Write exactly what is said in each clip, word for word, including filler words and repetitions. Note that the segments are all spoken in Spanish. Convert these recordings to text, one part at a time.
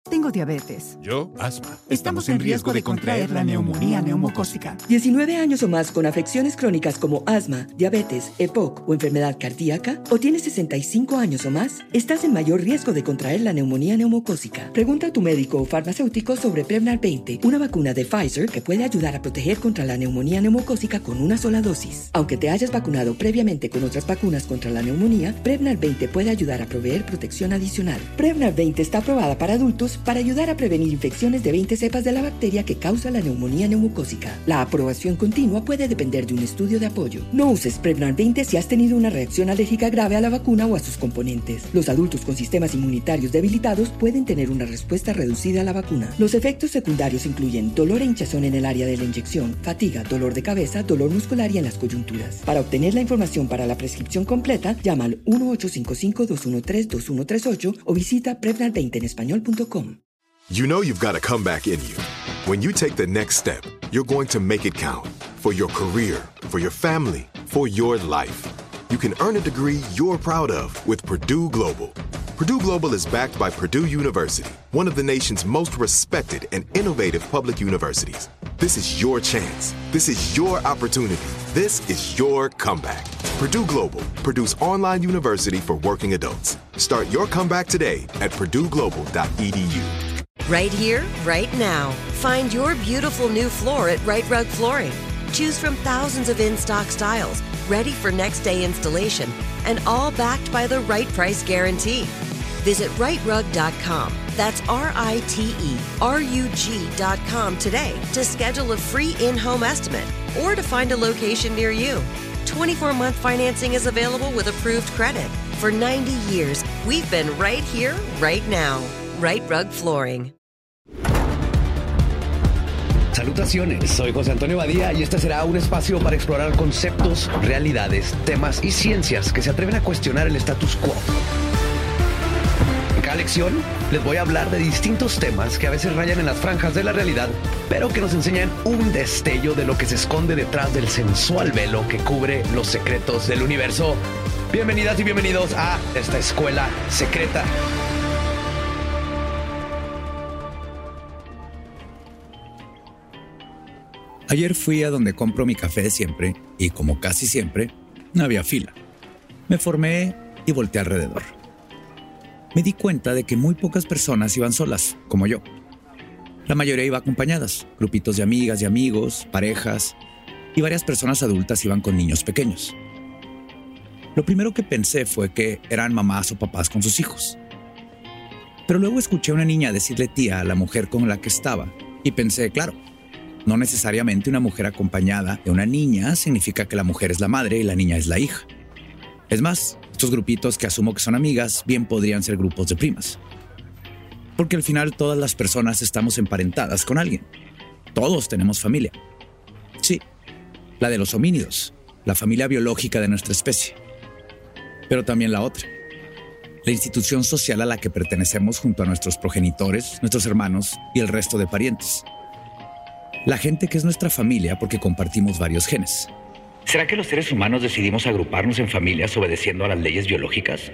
Tengo diabetes. Yo, asma. Estamos en riesgo de contraer la neumonía neumocócica. diecinueve años o más con afecciones crónicas como asma, diabetes, E P O C o enfermedad cardíaca, o tienes sesenta y cinco años o más, estás en mayor riesgo de contraer la neumonía neumocócica. Pregunta a tu médico o farmacéutico sobre Prevnar veinte, una vacuna de Pfizer que puede ayudar a proteger contra la neumonía neumocócica con una sola dosis. Aunque te hayas vacunado previamente con otras vacunas contra la neumonía, Prevnar veinte puede ayudar a proveer protección adicional. Prevnar veinte está aprobada para adultos para ayudar a prevenir infecciones de veinte cepas de la bacteria que causa la neumonía neumocócica. La aprobación continua puede depender de un estudio de apoyo. No uses Prevnar veinte si has tenido una reacción alérgica grave a la vacuna o a sus componentes. Los adultos con sistemas inmunitarios debilitados pueden tener una respuesta reducida a la vacuna. Los efectos secundarios incluyen dolor e hinchazón en el área de la inyección, fatiga, dolor de cabeza, dolor muscular y en las coyunturas. Para obtener la información para la prescripción completa, llama al uno ocho cinco cinco, dos uno tres, dos uno tres ocho o visita prevnar veinte en español punto com. You know you've got a comeback in you. When you take the next step, you're going to make it count. For your career, for your family, for your life. You can earn a degree you're proud of with Purdue Global. Purdue Global is backed by Purdue University, one of the nation's most respected and innovative public universities. This is your chance. This is your opportunity. This is your comeback. Purdue Global, Purdue's online university for working adults. Start your comeback today at purdue global dot e d u. Right here, right now. Find your beautiful new floor at Right Rug Flooring. Choose from thousands of in-stock styles, ready for next day installation, and all backed by the right price guarantee. Visit right rug dot com. That's R I T E R U G dot com today to schedule a free in-home estimate or to find a location near you. twenty-four month financing is available with approved credit. For ninety years, we've been right here, right now. Right Rug Flooring. Salutaciones, soy José Antonio Badía y este será un espacio para explorar conceptos, realidades, temas y ciencias que se atreven a cuestionar el status quo. En cada lección les voy a hablar de distintos temas que a veces rayan en las franjas de la realidad, pero que nos enseñan un destello de lo que se esconde detrás del sensual velo que cubre los secretos del universo. Bienvenidas y bienvenidos a esta escuela secreta. Ayer fui a donde compro mi café de siempre y, como casi siempre, no había fila. Me formé y volteé alrededor. Me di cuenta de que muy pocas personas iban solas, como yo. La mayoría iba acompañadas, grupitos de amigas y amigos, parejas, y varias personas adultas iban con niños pequeños. Lo primero que pensé fue que eran mamás o papás con sus hijos. Pero luego escuché a una niña decirle tía a la mujer con la que estaba y pensé, claro, no necesariamente una mujer acompañada de una niña significa que la mujer es la madre y la niña es la hija. Es más, estos grupitos que asumo que son amigas bien podrían ser grupos de primas. Porque al final todas las personas estamos emparentadas con alguien. Todos tenemos familia. Sí, la de los homínidos, la familia biológica de nuestra especie. Pero también la otra, la institución social a la que pertenecemos junto a nuestros progenitores, nuestros hermanos y el resto de parientes. La gente que es nuestra familia porque compartimos varios genes. ¿Será que los seres humanos decidimos agruparnos en familias obedeciendo a las leyes biológicas?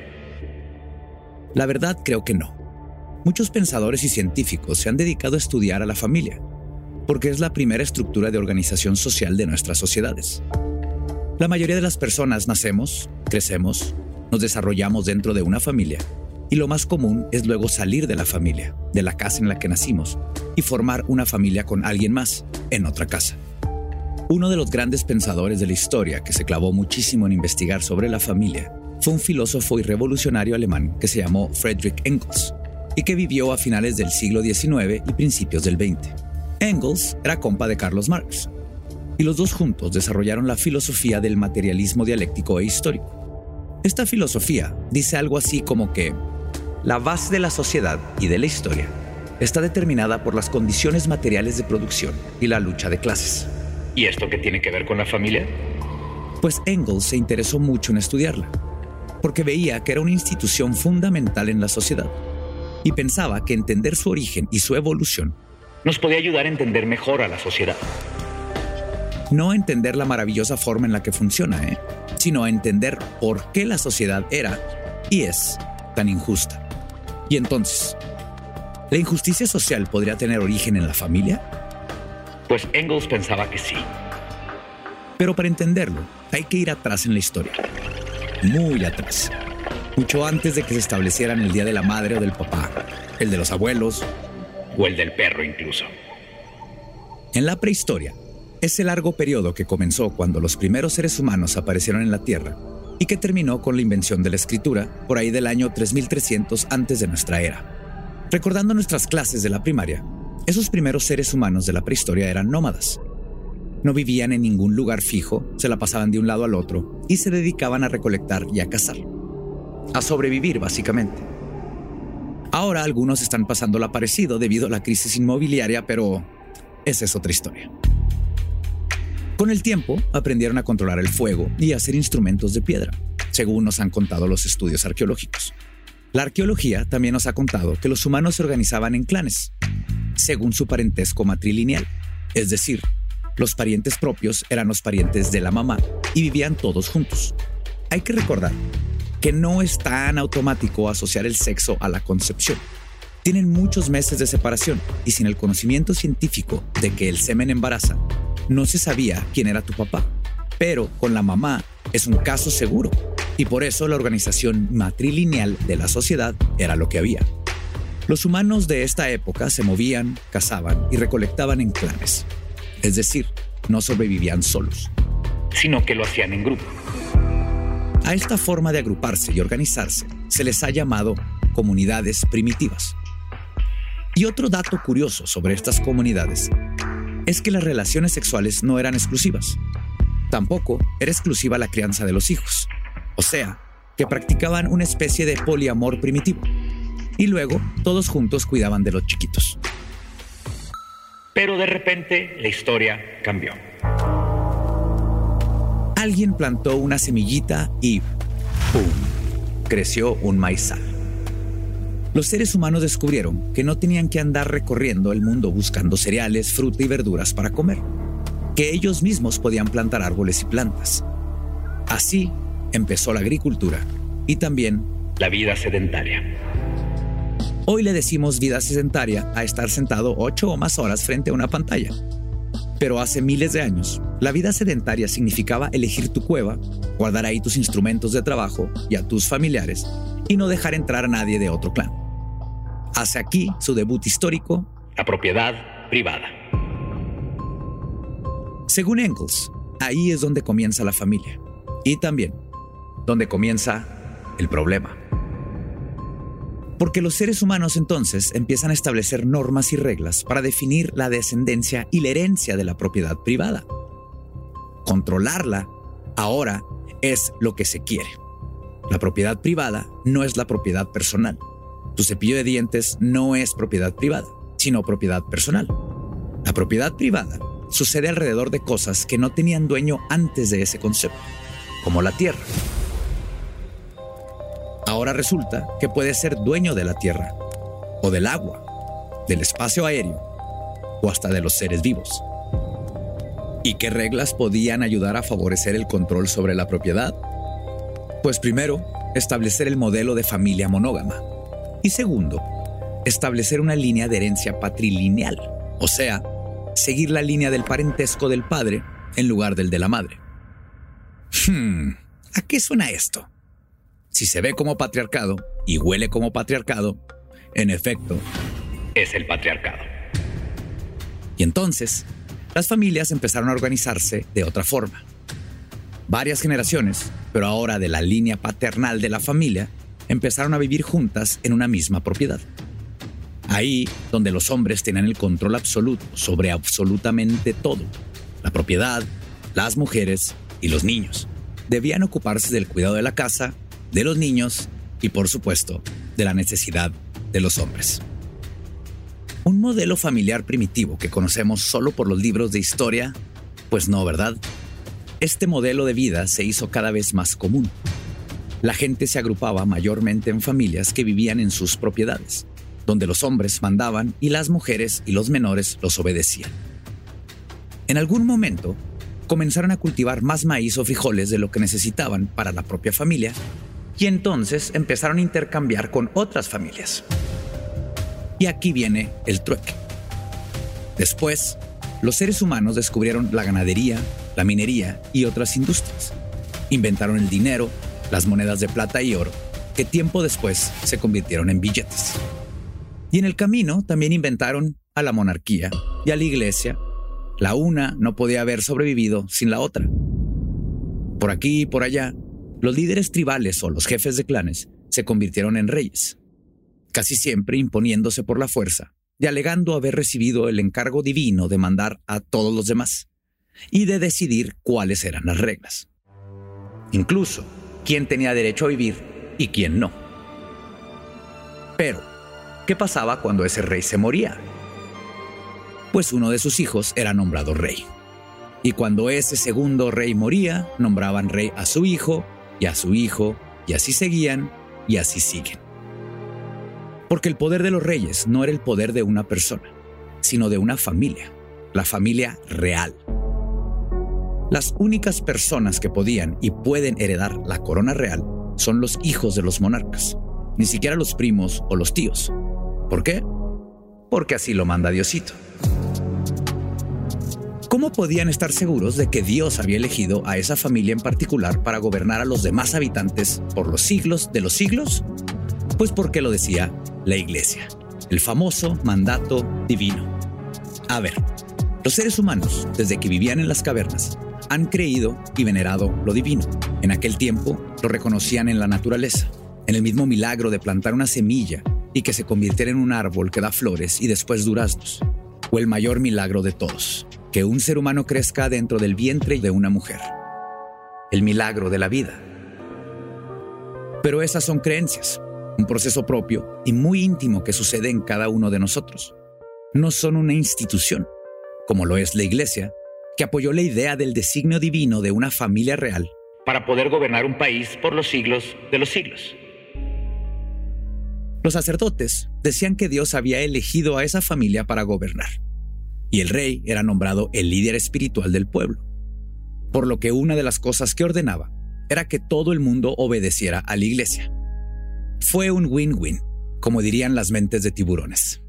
La verdad, creo que no. Muchos pensadores y científicos se han dedicado a estudiar a la familia, porque es la primera estructura de organización social de nuestras sociedades. La mayoría de las personas nacemos, crecemos, nos desarrollamos dentro de una familia, y lo más común es luego salir de la familia, de la casa en la que nacimos, y formar una familia con alguien más en otra casa. Uno de los grandes pensadores de la historia que se clavó muchísimo en investigar sobre la familia fue un filósofo y revolucionario alemán que se llamó Friedrich Engels y que vivió a finales del siglo diecinueve y principios del veinte. Engels era compa de Carlos Marx y los dos juntos desarrollaron la filosofía del materialismo dialéctico e histórico. Esta filosofía dice algo así como que la base de la sociedad y de la historia está determinada por las condiciones materiales de producción y la lucha de clases. ¿Y esto qué tiene que ver con la familia? Pues Engels se interesó mucho en estudiarla, porque veía que era una institución fundamental en la sociedad y pensaba que entender su origen y su evolución nos podía ayudar a entender mejor a la sociedad. No a entender la maravillosa forma en la que funciona, ¿eh? sino a entender por qué la sociedad era y es tan injusta. Y entonces, ¿La injusticia social podría tener origen en la familia? Pues Engels pensaba que sí. Pero para entenderlo, hay que ir atrás en la historia. Muy atrás. Mucho antes de que se establecieran el Día de la Madre o del Papá, el de los abuelos o el del perro incluso. En la prehistoria, ese largo periodo que comenzó cuando los primeros seres humanos aparecieron en la Tierra y que terminó con la invención de la escritura por ahí del año tres mil trescientos antes de nuestra era. Recordando nuestras clases de la primaria, esos primeros seres humanos de la prehistoria eran nómadas. No vivían en ningún lugar fijo, se la pasaban de un lado al otro y se dedicaban a recolectar y a cazar. A sobrevivir, básicamente. Ahora algunos están pasando lo parecido debido a la crisis inmobiliaria, pero esa es otra historia. Con el tiempo, aprendieron a controlar el fuego y a hacer instrumentos de piedra, según nos han contado los estudios arqueológicos. La arqueología también nos ha contado que los humanos se organizaban en clanes, según su parentesco matrilineal, es decir, los parientes propios eran los parientes de la mamá y vivían todos juntos. Hay que recordar que no es tan automático asociar el sexo a la concepción. Tienen muchos meses de separación y sin el conocimiento científico de que el semen embaraza, no se sabía quién era tu papá. Pero con la mamá es un caso seguro y por eso la organización matrilineal de la sociedad era lo que había. Los humanos de esta época se movían, cazaban y recolectaban en clanes. Es decir, no sobrevivían solos, sino que lo hacían en grupo. A esta forma de agruparse y organizarse se les ha llamado comunidades primitivas. Y otro dato curioso sobre estas comunidades es que las relaciones sexuales no eran exclusivas. Tampoco era exclusiva la crianza de los hijos. O sea, que practicaban una especie de poliamor primitivo. Y luego, todos juntos cuidaban de los chiquitos. Pero de repente, la historia cambió. Alguien plantó una semillita y ¡pum! Creció un maizal. Los seres humanos descubrieron que no tenían que andar recorriendo el mundo buscando cereales, fruta y verduras para comer, que ellos mismos podían plantar árboles y plantas. Así empezó la agricultura y también la vida sedentaria. Hoy le decimos vida sedentaria a estar sentado ocho o más horas frente a una pantalla. Pero hace miles de años, la vida sedentaria significaba elegir tu cueva, guardar ahí tus instrumentos de trabajo y a tus familiares y no dejar entrar a nadie de otro clan. Hace aquí su debut histórico, la propiedad privada. Según Engels, ahí es donde comienza la familia y también donde comienza el problema. Porque los seres humanos entonces empiezan a establecer normas y reglas para definir la descendencia y la herencia de la propiedad privada. Controlarla ahora es lo que se quiere. La propiedad privada no es la propiedad personal. Tu cepillo de dientes no es propiedad privada, sino propiedad personal. La propiedad privada sucede alrededor de cosas que no tenían dueño antes de ese concepto, como la tierra. Ahora resulta que puedes ser dueño de la tierra, o del agua, del espacio aéreo, o hasta de los seres vivos. ¿Y qué reglas podían ayudar a favorecer el control sobre la propiedad? Pues primero, establecer el modelo de familia monógama. Y segundo, establecer una línea de herencia patrilineal, o sea, seguir la línea del parentesco del padre en lugar del de la madre. Hmm, ¿a qué suena esto? Si se ve como patriarcado y huele como patriarcado, en efecto, es el patriarcado. Y entonces, las familias empezaron a organizarse de otra forma. Varias generaciones, pero ahora de la línea paternal de la familia, empezaron a vivir juntas en una misma propiedad. Ahí donde los hombres tenían el control absoluto sobre absolutamente todo. La propiedad, las mujeres y los niños. Debían ocuparse del cuidado de la casa, de los niños y, por supuesto, de la necesidad de los hombres. ¿Un modelo familiar primitivo que conocemos solo por los libros de historia? Pues no, ¿verdad? Este modelo de vida se hizo cada vez más común. La gente se agrupaba mayormente en familias que vivían en sus propiedades, donde los hombres mandaban y las mujeres y los menores los obedecían. En algún momento, comenzaron a cultivar más maíz o frijoles de lo que necesitaban para la propia familia y entonces empezaron a intercambiar con otras familias. Y aquí viene el trueque. Después, los seres humanos descubrieron la ganadería, la minería y otras industrias. Inventaron el dinero, las monedas de plata y oro, que tiempo después se convirtieron en billetes. Y en el camino también inventaron a la monarquía y a la iglesia. La una no podía haber sobrevivido sin la otra. Por aquí y por allá, los líderes tribales o los jefes de clanes se convirtieron en reyes, casi siempre imponiéndose por la fuerza y alegando haber recibido el encargo divino de mandar a todos los demás y de decidir cuáles eran las reglas. Incluso quién tenía derecho a vivir y quién no. Pero, ¿qué pasaba cuando ese rey se moría? Pues uno de sus hijos era nombrado rey. Y cuando ese segundo rey moría, nombraban rey a su hijo y a su hijo, y así seguían y así siguen. Porque el poder de los reyes no era el poder de una persona, sino de una familia, la familia real. Las únicas personas que podían y pueden heredar la corona real son los hijos de los monarcas, ni siquiera los primos o los tíos. ¿Por qué? Porque así lo manda Diosito. ¿Cómo podían estar seguros de que Dios había elegido a esa familia en particular para gobernar a los demás habitantes por los siglos de los siglos? Pues porque lo decía la Iglesia, el famoso mandato divino. A ver, los seres humanos, desde que vivían en las cavernas, han creído y venerado lo divino. En aquel tiempo lo reconocían en la naturaleza, en el mismo milagro de plantar una semilla y que se convirtiera en un árbol que da flores y después duraznos, o el mayor milagro de todos, que un ser humano crezca dentro del vientre de una mujer. El milagro de la vida. Pero esas son creencias, un proceso propio y muy íntimo que sucede en cada uno de nosotros. No son una institución, como lo es la Iglesia, que apoyó la idea del designio divino de una familia real para poder gobernar un país por los siglos de los siglos. Los sacerdotes decían que Dios había elegido a esa familia para gobernar, y el rey era nombrado el líder espiritual del pueblo, por lo que una de las cosas que ordenaba era que todo el mundo obedeciera a la Iglesia. Fue un win-win, como dirían las mentes de tiburones.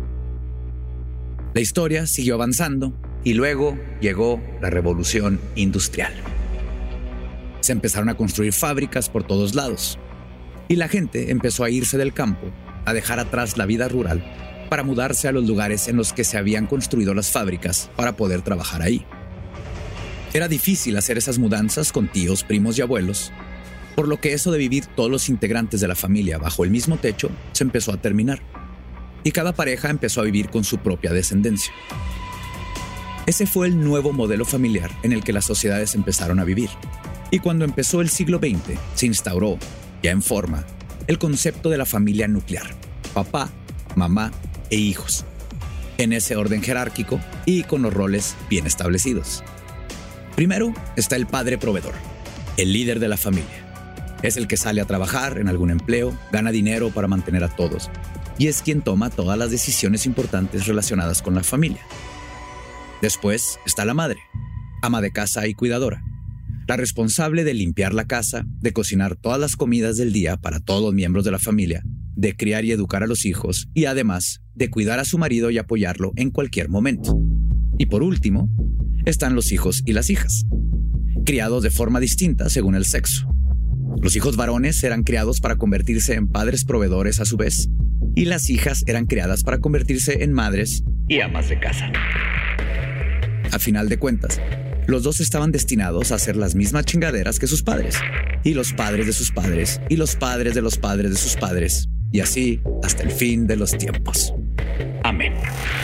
La historia siguió avanzando y luego llegó la Revolución Industrial. Se empezaron a construir fábricas por todos lados y la gente empezó a irse del campo, a dejar atrás la vida rural para mudarse a los lugares en los que se habían construido las fábricas para poder trabajar ahí. Era difícil hacer esas mudanzas con tíos, primos y abuelos, por lo que eso de vivir todos los integrantes de la familia bajo el mismo techo se empezó a terminar, y cada pareja empezó a vivir con su propia descendencia. Ese fue el nuevo modelo familiar en el que las sociedades empezaron a vivir, y cuando empezó el siglo veinte se instauró, ya en forma, el concepto de la familia nuclear, papá, mamá e hijos, en ese orden jerárquico y con los roles bien establecidos. Primero está el padre proveedor, el líder de la familia. Es el que sale a trabajar en algún empleo, gana dinero para mantener a todos y es quien toma todas las decisiones importantes relacionadas con la familia. Después está la madre, ama de casa y cuidadora, la responsable de limpiar la casa, de cocinar todas las comidas del día para todos los miembros de la familia, de criar y educar a los hijos y además de cuidar a su marido y apoyarlo en cualquier momento. Y por último, están los hijos y las hijas, criados de forma distinta según el sexo. Los hijos varones eran criados para convertirse en padres proveedores a su vez, y las hijas eran criadas para convertirse en madres y amas de casa. A final de cuentas, los dos estaban destinados a hacer las mismas chingaderas que sus padres, y los padres de sus padres, y los padres de los padres de sus padres, y así hasta el fin de los tiempos. Amén.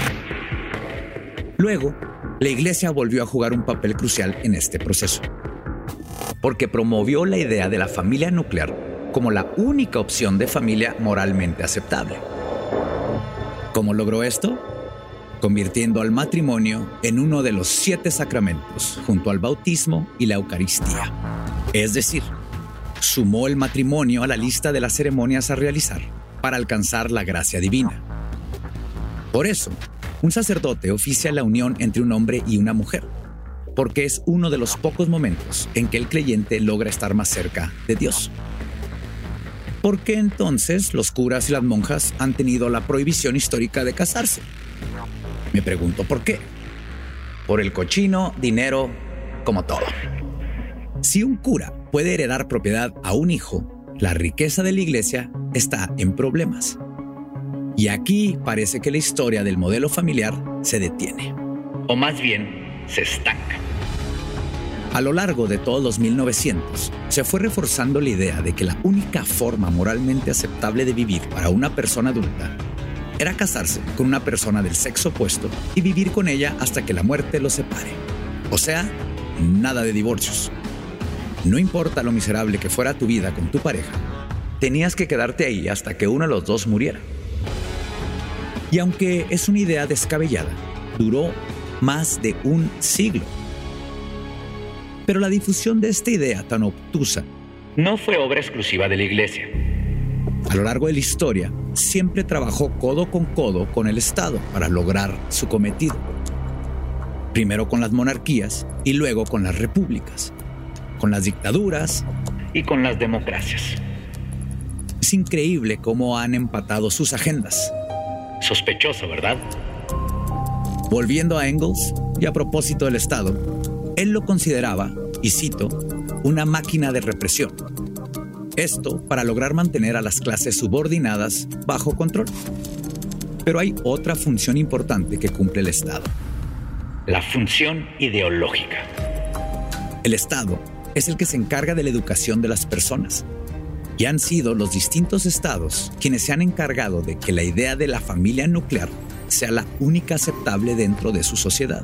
Luego, la Iglesia volvió a jugar un papel crucial en este proceso, porque promovió la idea de la familia nuclear como la única opción de familia moralmente aceptable. ¿Cómo logró esto? Convirtiendo al matrimonio en uno de los siete sacramentos junto al bautismo y la Eucaristía. Es decir, sumó el matrimonio a la lista de las ceremonias a realizar para alcanzar la gracia divina. Por eso, un sacerdote oficia la unión entre un hombre y una mujer, porque es uno de los pocos momentos en que el creyente logra estar más cerca de Dios. ¿por qué entonces los curas y las monjas han tenido la prohibición histórica de casarse? Me pregunto por qué. Por el cochino, dinero, como todo. Si un cura puede heredar propiedad a un hijo, la riqueza de la iglesia está en problemas. Y aquí parece que la historia del modelo familiar se detiene. O más bien, se estanca. A lo largo de todos los mil novecientos, se fue reforzando la idea de que la única forma moralmente aceptable de vivir para una persona adulta era casarse con una persona del sexo opuesto y vivir con ella hasta que la muerte los separe. O sea, nada de divorcios. No importa lo miserable que fuera tu vida con tu pareja, tenías que quedarte ahí hasta que uno de los dos muriera. Y aunque es una idea descabellada, duró más de un siglo. Pero la difusión de esta idea tan obtusa no fue obra exclusiva de la iglesia. A lo largo de la historia, siempre trabajó codo con codo con el Estado para lograr su cometido. Primero con las monarquías y luego con las repúblicas, con las dictaduras y con las democracias. Es increíble cómo han empatado sus agendas. Sospechoso, ¿verdad? Volviendo a Engels, y a propósito del Estado, él lo consideraba, y cito, una máquina de represión. Esto para lograr mantener a las clases subordinadas bajo control. Pero hay otra función importante que cumple el Estado: la función ideológica. El Estado es el que se encarga de la educación de las personas, y han sido los distintos estados quienes se han encargado de que la idea de la familia nuclear sea la única aceptable dentro de su sociedad.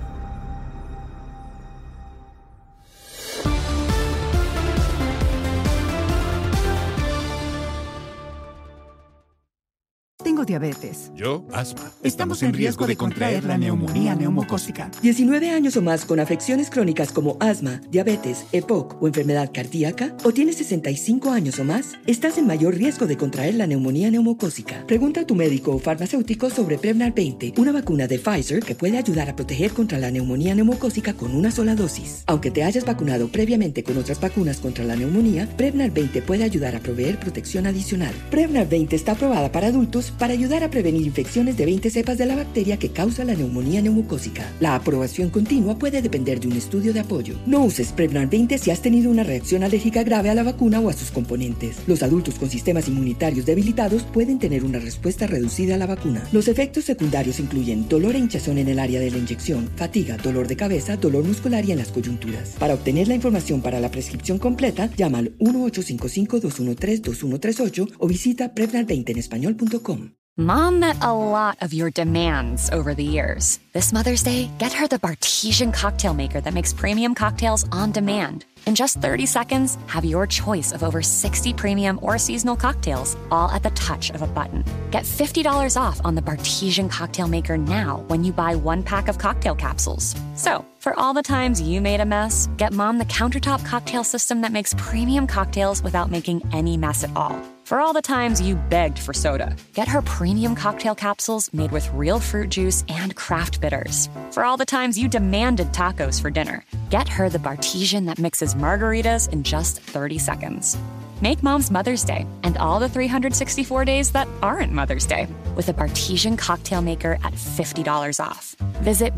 Tengo diabetes. Yo, asma. Estamos en riesgo de contraer la neumonía neumocócica. diecinueve años o más con afecciones crónicas como asma, diabetes, E P O C o enfermedad cardíaca, o tienes sesenta y cinco años o más, estás en mayor riesgo de contraer la neumonía neumocócica. Pregunta a tu médico o farmacéutico sobre Prevnar veinte, una vacuna de Pfizer que puede ayudar a proteger contra la neumonía neumocócica con una sola dosis. Aunque te hayas vacunado previamente con otras vacunas contra la neumonía, Prevnar veinte puede ayudar a proveer protección adicional. Prevnar veinte está aprobada para adultos para ayudar a prevenir infecciones de veinte cepas de la bacteria que causa la neumonía neumocócica. La aprobación continua puede depender de un estudio de apoyo. No uses Prevnar veinte si has tenido una reacción alérgica grave a la vacuna o a sus componentes. Los adultos con sistemas inmunitarios debilitados pueden tener una respuesta reducida a la vacuna. Los efectos secundarios incluyen dolor e hinchazón en el área de la inyección, fatiga, dolor de cabeza, dolor muscular y en las coyunturas. Para obtener la información para la prescripción completa, llama al uno ocho cinco cinco, dos uno tres, dos uno tres ocho o visita prevnar veinte en español punto com. Mom met a lot of your demands over the years. This Mother's Day, get her the Bartesian cocktail maker that makes premium cocktails on demand. In just thirty seconds, have your choice of over sixty premium or seasonal cocktails, all at the touch of a button. Get fifty dollars off on the Bartesian cocktail maker now when you buy one pack of cocktail capsules. So, for all the times you made a mess, get Mom the countertop cocktail system that makes premium cocktails without making any mess at all. For all the times you begged for soda, get her premium cocktail capsules made with real fruit juice and craft bitters. For all the times you demanded tacos for dinner, get her the Bartesian that mixes margaritas in just thirty seconds. Make Mom's Mother's Day and all the three hundred sixty-four days that aren't Mother's Day with a Bartesian cocktail maker at fifty dollars off. Visit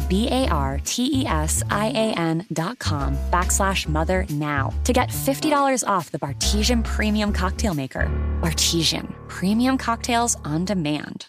B-A-R-T-E-S-I-A-N dot com backslash mother now to get fifty dollars off the Bartesian Premium Cocktail Maker. Bartesian, premium cocktails on demand.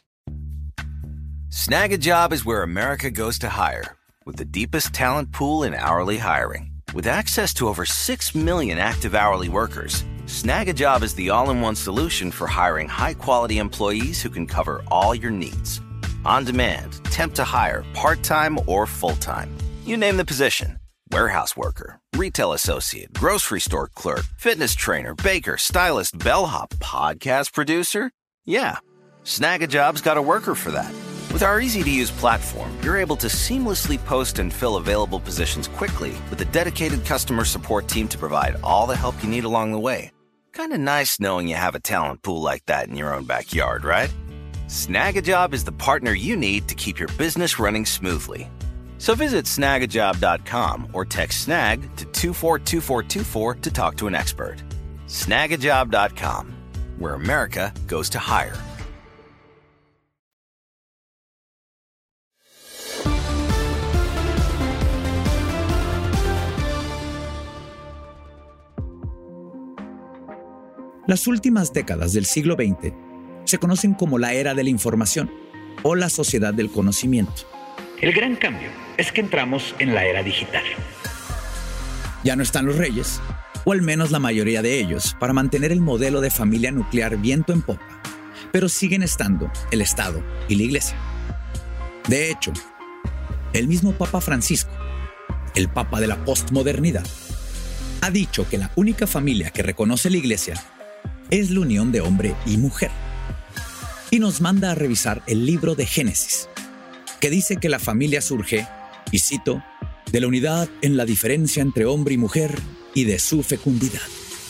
Snag a Job is where America goes to hire, with the deepest talent pool in hourly hiring. With access to over six million active hourly workers, Snag a Job is the all-in-one solution for hiring high-quality employees who can cover all your needs. On demand, temp to hire, part-time or full-time. You name the position. Warehouse worker, retail associate, grocery store clerk, fitness trainer, baker, stylist, bellhop, podcast producer. Yeah, Snag a Job's got a worker for that. With our easy-to-use platform, you're able to seamlessly post and fill available positions quickly with a dedicated customer support team to provide all the help you need along the way. Kind of nice knowing you have a talent pool like that in your own backyard, right? Snag a Job is the partner you need to keep your business running smoothly. So visit snag a job dot com or text SNAG to two four two four two four to talk to an expert. snag a job dot com. where America goes to hire. Las últimas décadas del siglo veinte se conocen como la era de la información o la sociedad del conocimiento. El gran cambio es que entramos en la era digital. Ya no están los reyes, o al menos la mayoría de ellos, para mantener el modelo de familia nuclear viento en popa, pero siguen estando el Estado y la Iglesia. De hecho, el mismo Papa Francisco, el Papa de la postmodernidad, ha dicho que la única familia que reconoce la Iglesia es la unión de hombre y mujer. Y nos manda a revisar el libro de Génesis, que dice que la familia surge, y cito, de la unidad en la diferencia entre hombre y mujer y de su fecundidad.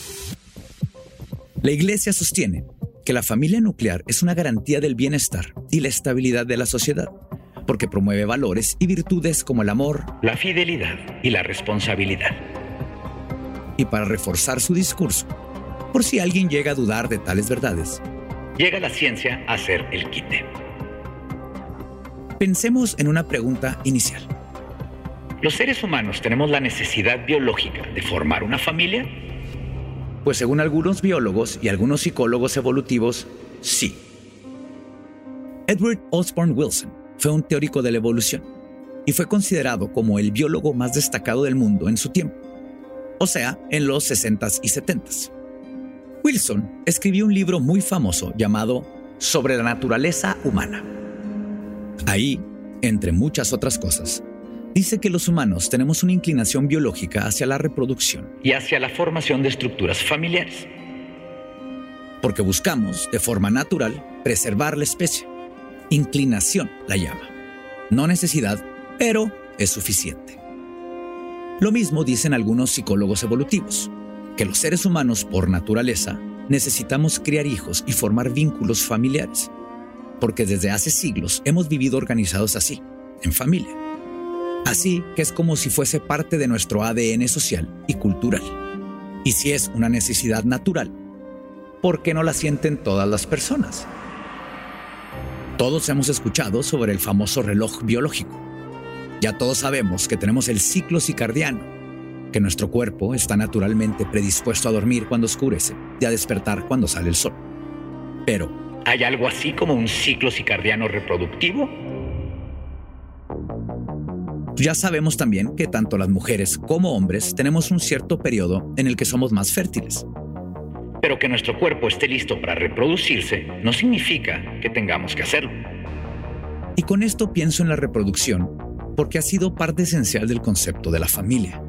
La Iglesia sostiene que la familia nuclear es una garantía del bienestar y la estabilidad de la sociedad, porque promueve valores y virtudes como el amor, la fidelidad y la responsabilidad. Y para reforzar su discurso, por si alguien llega a dudar de tales verdades, llega la ciencia a hacer el quite. Pensemos en una pregunta inicial. ¿Los seres humanos tenemos la necesidad biológica de formar una familia? Pues según algunos biólogos y algunos psicólogos evolutivos, sí. Edward Osborne Wilson fue un teórico de la evolución y fue considerado como el biólogo más destacado del mundo en su tiempo, o sea, en los sesentas y setentas. Wilson escribió un libro muy famoso llamado Sobre la naturaleza humana. Ahí, entre muchas otras cosas, dice que los humanos tenemos una inclinación biológica hacia la reproducción y hacia la formación de estructuras familiares, porque buscamos, de forma natural, preservar la especie. Inclinación la llama. No necesidad, pero es suficiente. Lo mismo dicen algunos psicólogos evolutivos, que los seres humanos, por naturaleza, necesitamos criar hijos y formar vínculos familiares, porque desde hace siglos hemos vivido organizados así, en familia. Así que es como si fuese parte de nuestro A D N social y cultural. Y si es una necesidad natural, ¿por qué no la sienten todas las personas? Todos hemos escuchado sobre el famoso reloj biológico. Ya todos sabemos que tenemos el ciclo circadiano, que nuestro cuerpo está naturalmente predispuesto a dormir cuando oscurece y a despertar cuando sale el sol. Pero, ¿hay algo así como un ciclo circadiano reproductivo? Ya sabemos también que tanto las mujeres como hombres tenemos un cierto periodo en el que somos más fértiles. Pero que nuestro cuerpo esté listo para reproducirse no significa que tengamos que hacerlo. Y con esto pienso en la reproducción, porque ha sido parte esencial del concepto de la familia.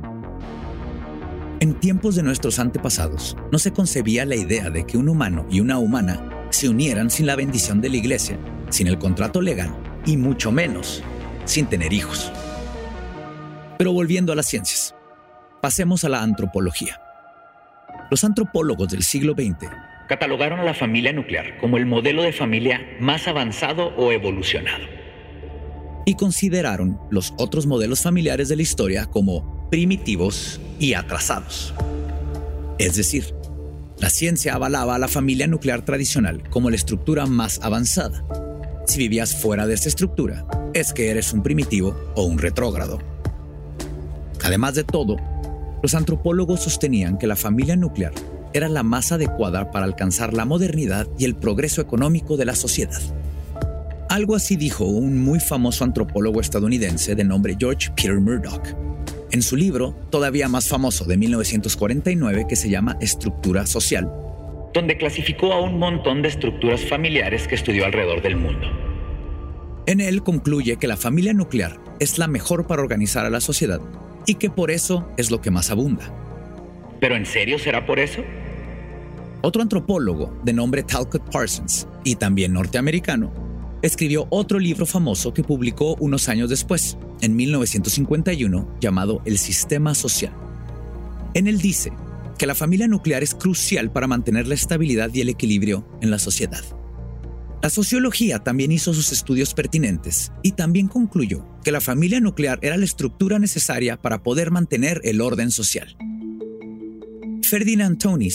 En tiempos de nuestros antepasados, no se concebía la idea de que un humano y una humana se unieran sin la bendición de la Iglesia, sin el contrato legal y mucho menos sin tener hijos. Pero volviendo a las ciencias, pasemos a la antropología. Los antropólogos del siglo veinte catalogaron a la familia nuclear como el modelo de familia más avanzado o evolucionado. Y consideraron los otros modelos familiares de la historia como primitivos y atrasados. Es decir, la ciencia avalaba a la familia nuclear tradicional como la estructura más avanzada. Si vivías fuera de esta estructura, es que eres un primitivo o un retrógrado. Además de todo, los antropólogos sostenían que la familia nuclear era la más adecuada para alcanzar la modernidad y el progreso económico de la sociedad. Algo así dijo un muy famoso antropólogo estadounidense de nombre George Peter Murdoch, en su libro todavía más famoso de mil novecientos cuarenta y nueve que se llama Estructura Social, donde clasificó a un montón de estructuras familiares que estudió alrededor del mundo. En él concluye que la familia nuclear es la mejor para organizar a la sociedad y que por eso es lo que más abunda. ¿Pero en serio será por eso? Otro antropólogo de nombre Talcott Parsons, y también norteamericano, escribió otro libro famoso que publicó unos años después, en mil novecientos cincuenta y uno, llamado El Sistema Social. En él dice que la familia nuclear es crucial para mantener la estabilidad y el equilibrio en la sociedad. La sociología también hizo sus estudios pertinentes y también concluyó que la familia nuclear era la estructura necesaria para poder mantener el orden social. Ferdinand Tönnies,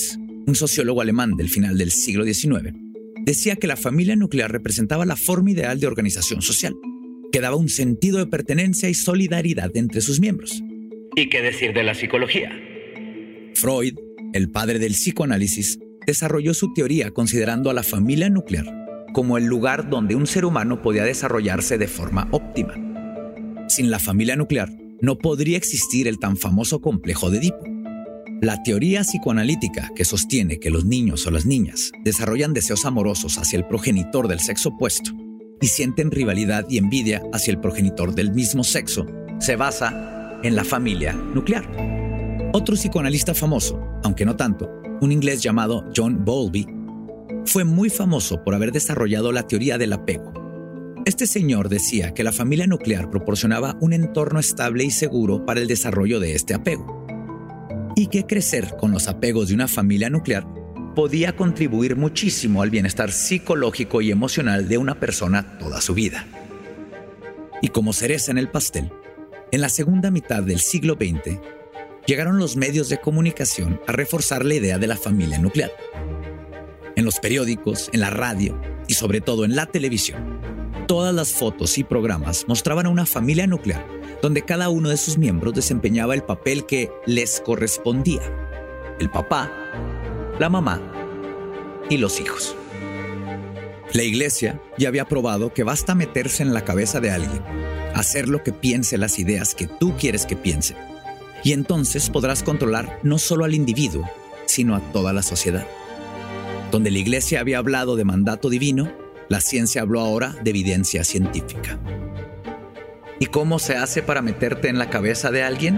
un sociólogo alemán del final del siglo diecinueve, decía que la familia nuclear representaba la forma ideal de organización social, que daba un sentido de pertenencia y solidaridad entre sus miembros. ¿Y qué decir de la psicología? Freud, el padre del psicoanálisis, desarrolló su teoría considerando a la familia nuclear como el lugar donde un ser humano podía desarrollarse de forma óptima. Sin la familia nuclear, no podría existir el tan famoso complejo de Edipo. La teoría psicoanalítica que sostiene que los niños o las niñas desarrollan deseos amorosos hacia el progenitor del sexo opuesto y sienten rivalidad y envidia hacia el progenitor del mismo sexo se basa en la familia nuclear. Otro psicoanalista famoso, aunque no tanto, un inglés llamado John Bowlby, fue muy famoso por haber desarrollado la teoría del apego. Este señor decía que la familia nuclear proporcionaba un entorno estable y seguro para el desarrollo de este apego, y que crecer con los apegos de una familia nuclear podía contribuir muchísimo al bienestar psicológico y emocional de una persona toda su vida. Y como cereza en el pastel, en la segunda mitad del siglo veinte, llegaron los medios de comunicación a reforzar la idea de la familia nuclear. En los periódicos, en la radio y sobre todo en la televisión, todas las fotos y programas mostraban a una familia nuclear donde cada uno de sus miembros desempeñaba el papel que les correspondía: el papá, la mamá y los hijos. La iglesia ya había probado que basta meterse en la cabeza de alguien, hacer lo que piense las ideas que tú quieres que piense, y entonces podrás controlar no solo al individuo, sino a toda la sociedad. Donde la iglesia había hablado de mandato divino, la ciencia habló ahora de evidencia científica. ¿Y cómo se hace para meterte en la cabeza de alguien?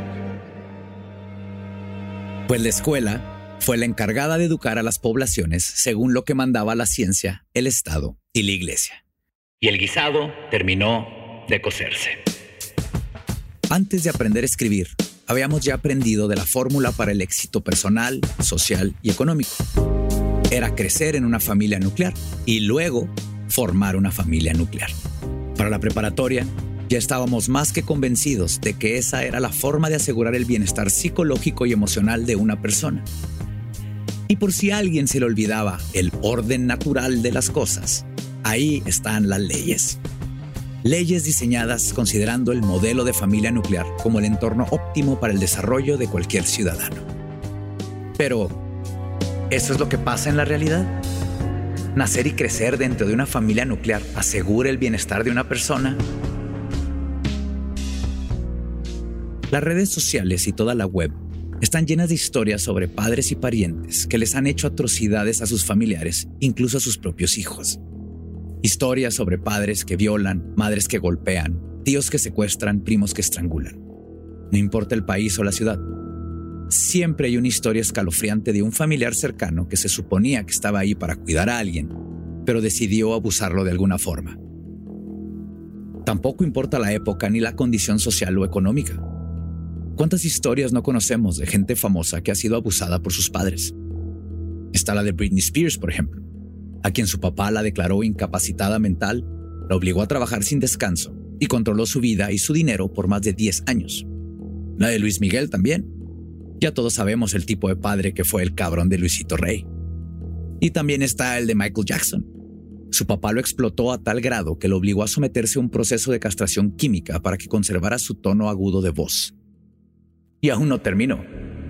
Pues la escuela fue la encargada de educar a las poblaciones según lo que mandaba la ciencia, el Estado y la iglesia. Y el guisado terminó de cocerse. Antes de aprender a escribir, habíamos ya aprendido de la fórmula para el éxito personal, social y económico. Era crecer en una familia nuclear y luego formar una familia nuclear. Para la preparatoria, ya estábamos más que convencidos de que esa era la forma de asegurar el bienestar psicológico y emocional de una persona. Y por si a alguien se le olvidaba el orden natural de las cosas, ahí están las leyes. Leyes diseñadas considerando el modelo de familia nuclear como el entorno óptimo para el desarrollo de cualquier ciudadano. Pero, ¿eso es lo que pasa en la realidad? ¿Nacer y crecer dentro de una familia nuclear asegura el bienestar de una persona? Las redes sociales y toda la web están llenas de historias sobre padres y parientes que les han hecho atrocidades a sus familiares, incluso a sus propios hijos. Historias sobre padres que violan, madres que golpean, tíos que secuestran, primos que estrangulan. No importa el país o la ciudad, siempre hay una historia escalofriante de un familiar cercano que se suponía que estaba ahí para cuidar a alguien, pero decidió abusarlo de alguna forma. Tampoco importa la época ni la condición social o económica. ¿Cuántas historias no conocemos de gente famosa que ha sido abusada por sus padres? Está la de Britney Spears, por ejemplo, a quien su papá la declaró incapacitada mental, la obligó a trabajar sin descanso y controló su vida y su dinero por más de diez años. La de Luis Miguel también. Ya todos sabemos el tipo de padre que fue el cabrón de Luisito Rey. Y también está el de Michael Jackson. Su papá lo explotó a tal grado que lo obligó a someterse a un proceso de castración química para que conservara su tono agudo de voz. Y aún no terminó.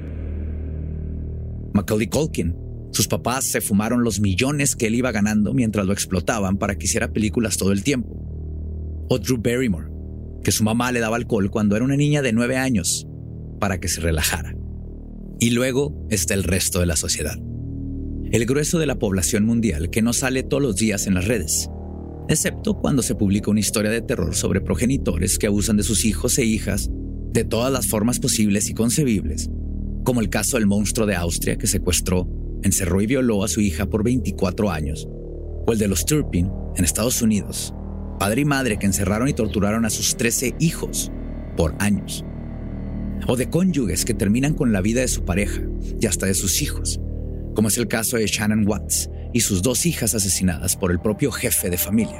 Macaulay Culkin. Sus papás se fumaron los millones que él iba ganando mientras lo explotaban para que hiciera películas todo el tiempo. O Drew Barrymore, que su mamá le daba alcohol cuando era una niña de nueve años para que se relajara. Y luego está el resto de la sociedad. El grueso de la población mundial que no sale todos los días en las redes, excepto cuando se publica una historia de terror sobre progenitores que abusan de sus hijos e hijas de todas las formas posibles y concebibles, como el caso del monstruo de Austria que secuestró, encerró y violó a su hija por veinticuatro años, o el de los Turpin en Estados Unidos, padre y madre que encerraron y torturaron a sus trece hijos por años, o de cónyuges que terminan con la vida de su pareja y hasta de sus hijos, como es el caso de Shannon Watts y sus dos hijas asesinadas por el propio jefe de familia.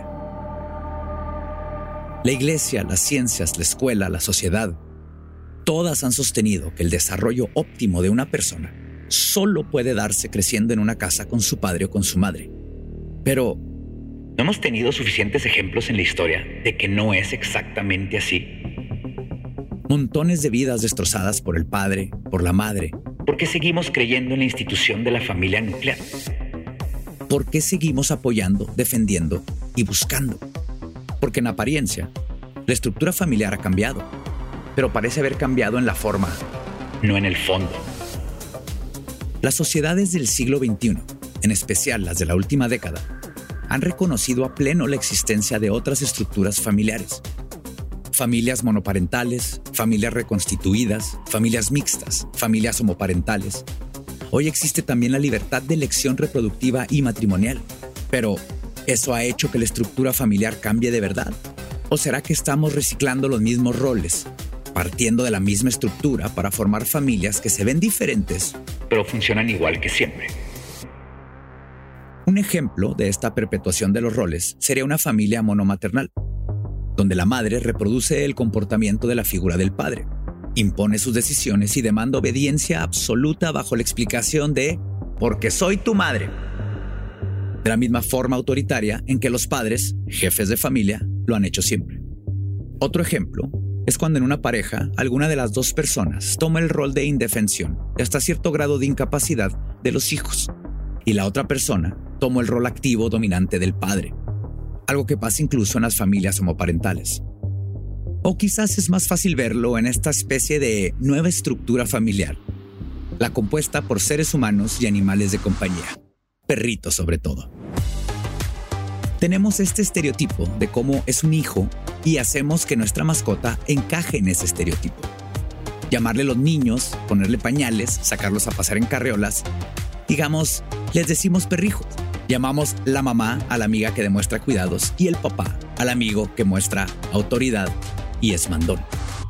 La iglesia, las ciencias, la escuela, la sociedad, todas han sostenido que el desarrollo óptimo de una persona solo puede darse creciendo en una casa con su padre o con su madre. Pero ¿no hemos tenido suficientes ejemplos en la historia de que no es exactamente así? Montones de vidas destrozadas por el padre, por la madre. ¿Por qué seguimos creyendo en la institución de la familia nuclear? ¿Por qué seguimos apoyando, defendiendo y buscando? Porque en apariencia, la estructura familiar ha cambiado, pero parece haber cambiado en la forma, no en el fondo. Las sociedades del siglo veintiuno, en especial las de la última década, han reconocido a pleno la existencia de otras estructuras familiares. Familias monoparentales, familias reconstituidas, familias mixtas, familias homoparentales. Hoy existe también la libertad de elección reproductiva y matrimonial. Pero, ¿eso ha hecho que la estructura familiar cambie de verdad? ¿O será que estamos reciclando los mismos roles, partiendo de la misma estructura para formar familias que se ven diferentes, pero funcionan igual que siempre? Un ejemplo de esta perpetuación de los roles sería una familia monomaternal, donde la madre reproduce el comportamiento de la figura del padre, impone sus decisiones y demanda obediencia absoluta bajo la explicación de «porque soy tu madre», de la misma forma autoritaria en que los padres, jefes de familia, lo han hecho siempre. Otro ejemplo es cuando en una pareja alguna de las dos personas toma el rol de indefensión y hasta cierto grado de incapacidad de los hijos, y la otra persona toma el rol activo dominante del padre, algo que pasa incluso en las familias homoparentales. O quizás es más fácil verlo en esta especie de nueva estructura familiar, la compuesta por seres humanos y animales de compañía, perritos sobre todo. Tenemos este estereotipo de cómo es un hijo y hacemos que nuestra mascota encaje en ese estereotipo. Llamarle los niños, ponerle pañales, sacarlos a pasear en carreolas. Digamos, les decimos perrijos. Llamamos la mamá a la amiga que demuestra cuidados y el papá al amigo que muestra autoridad y es mandón.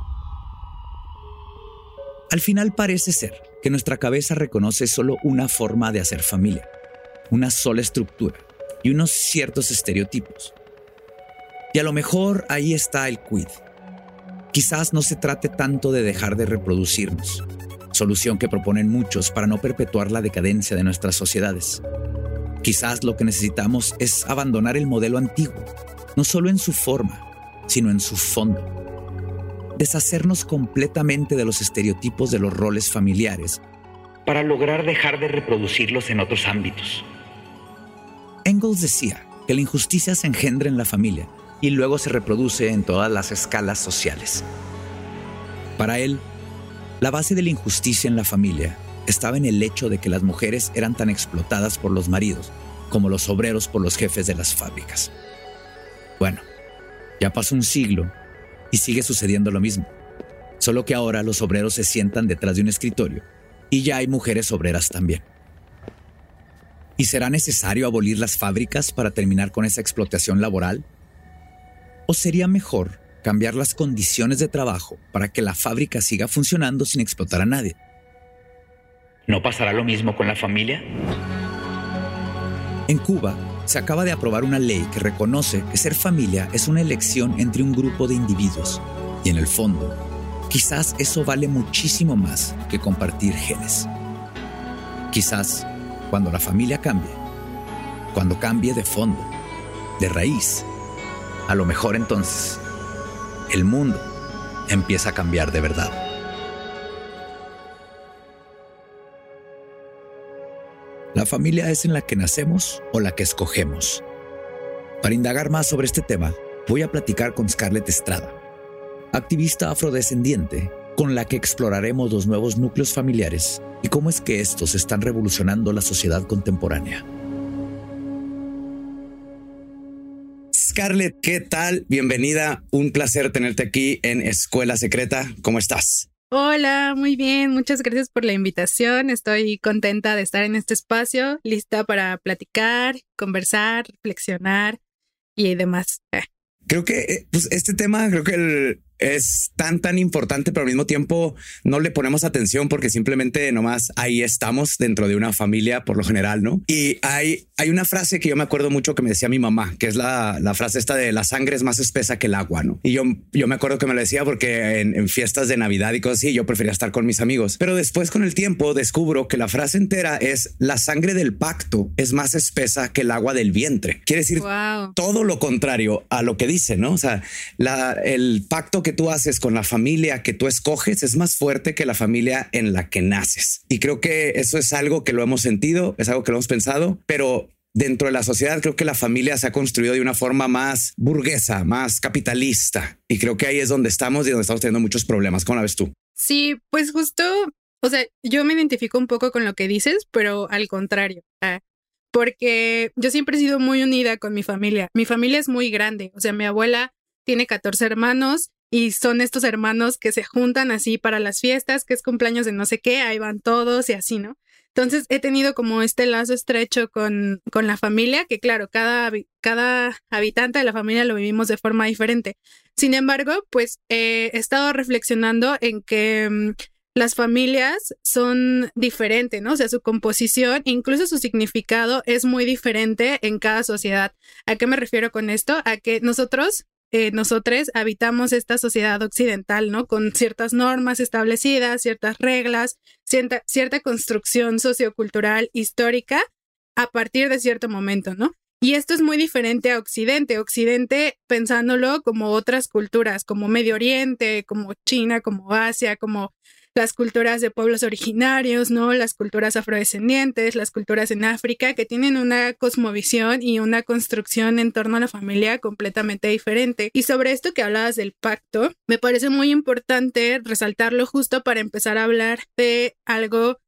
Al final parece ser que nuestra cabeza reconoce solo una forma de hacer familia, una sola estructura y unos ciertos estereotipos. Y a lo mejor ahí está el quid. Quizás no se trate tanto de dejar de reproducirnos, solución que proponen muchos para no perpetuar la decadencia de nuestras sociedades. Quizás lo que necesitamos es abandonar el modelo antiguo, no solo en su forma, sino en su fondo. Deshacernos completamente de los estereotipos de los roles familiares para lograr dejar de reproducirlos en otros ámbitos. Engels decía que la injusticia se engendra en la familia y luego se reproduce en todas las escalas sociales. Para él, la base de la injusticia en la familia estaba en el hecho de que las mujeres eran tan explotadas por los maridos como los obreros por los jefes de las fábricas. Bueno, ya pasó un siglo y sigue sucediendo lo mismo, solo que ahora los obreros se sientan detrás de un escritorio y ya hay mujeres obreras también. ¿Y será necesario abolir las fábricas para terminar con esa explotación laboral? ¿O sería mejor cambiar las condiciones de trabajo para que la fábrica siga funcionando sin explotar a nadie? ¿No pasará lo mismo con la familia? En Cuba, se acaba de aprobar una ley que reconoce que ser familia es una elección entre un grupo de individuos. Y en el fondo, quizás eso vale muchísimo más que compartir genes. Quizás, cuando la familia cambie, cuando cambie de fondo, de raíz, a lo mejor entonces, el mundo empieza a cambiar de verdad. ¿La familia es en la que nacemos o la que escogemos? Para indagar más sobre este tema, voy a platicar con Scarlett Estrada, activista afrodescendiente, con la que exploraremos los nuevos núcleos familiares y cómo es que estos están revolucionando la sociedad contemporánea. Scarlett, ¿qué tal? Bienvenida. Un placer tenerte aquí en Escuela Secreta. ¿Cómo estás? Hola, muy bien. Muchas gracias por la invitación. Estoy contenta de estar en este espacio, lista para platicar, conversar, reflexionar y demás. Creo que pues, este tema, creo que el, es tan, tan importante, pero al mismo tiempo no le ponemos atención porque simplemente nomás ahí estamos dentro de una familia por lo general, ¿no? Y hay, hay una frase que yo me acuerdo mucho que me decía mi mamá, que es la, la frase esta de la sangre es más espesa que el agua, ¿no? Y yo, yo me acuerdo que me lo decía porque en, en fiestas de Navidad y cosas así, yo prefería estar con mis amigos. Pero después con el tiempo descubro que la frase entera es la sangre del pacto es más espesa que el agua del vientre. Quiere decir wow. todo lo contrario a lo que dice, ¿no? O sea, la, el pacto que tú haces con la familia que tú escoges es más fuerte que la familia en la que naces. Y creo que eso es algo que lo hemos sentido, es algo que lo hemos pensado, pero dentro de la sociedad creo que la familia se ha construido de una forma más burguesa, más capitalista. Y creo que ahí es donde estamos y donde estamos teniendo muchos problemas. ¿Cómo la ves tú? Sí, pues justo, o sea, yo me identifico un poco con lo que dices, pero al contrario, ¿eh? Porque yo siempre he sido muy unida con mi familia. Mi familia es muy grande, o sea, mi abuela tiene catorce hermanos y son estos hermanos que se juntan así para las fiestas, que es cumpleaños de no sé qué, ahí van todos y así, ¿no? Entonces he tenido como este lazo estrecho con, con la familia, que claro, cada, cada habitante de la familia lo vivimos de forma diferente. Sin embargo, pues eh, he estado reflexionando en que um, las familias son diferentes, ¿no? O sea, su composición, incluso su significado es muy diferente en cada sociedad. ¿A qué me refiero con esto? A que nosotros... Eh, nosotros habitamos esta sociedad occidental, ¿no? Con ciertas normas establecidas, ciertas reglas, cierta, cierta construcción sociocultural histórica a partir de cierto momento, ¿no? Y esto es muy diferente a Occidente. Occidente pensándolo como otras culturas, como Medio Oriente, como China, como Asia, como las culturas de pueblos originarios, ¿no? Las culturas afrodescendientes, las culturas en África, que tienen una cosmovisión y una construcción en torno a la familia completamente diferente. Y sobre esto que hablabas del pacto, me parece muy importante resaltarlo justo para empezar a hablar de algo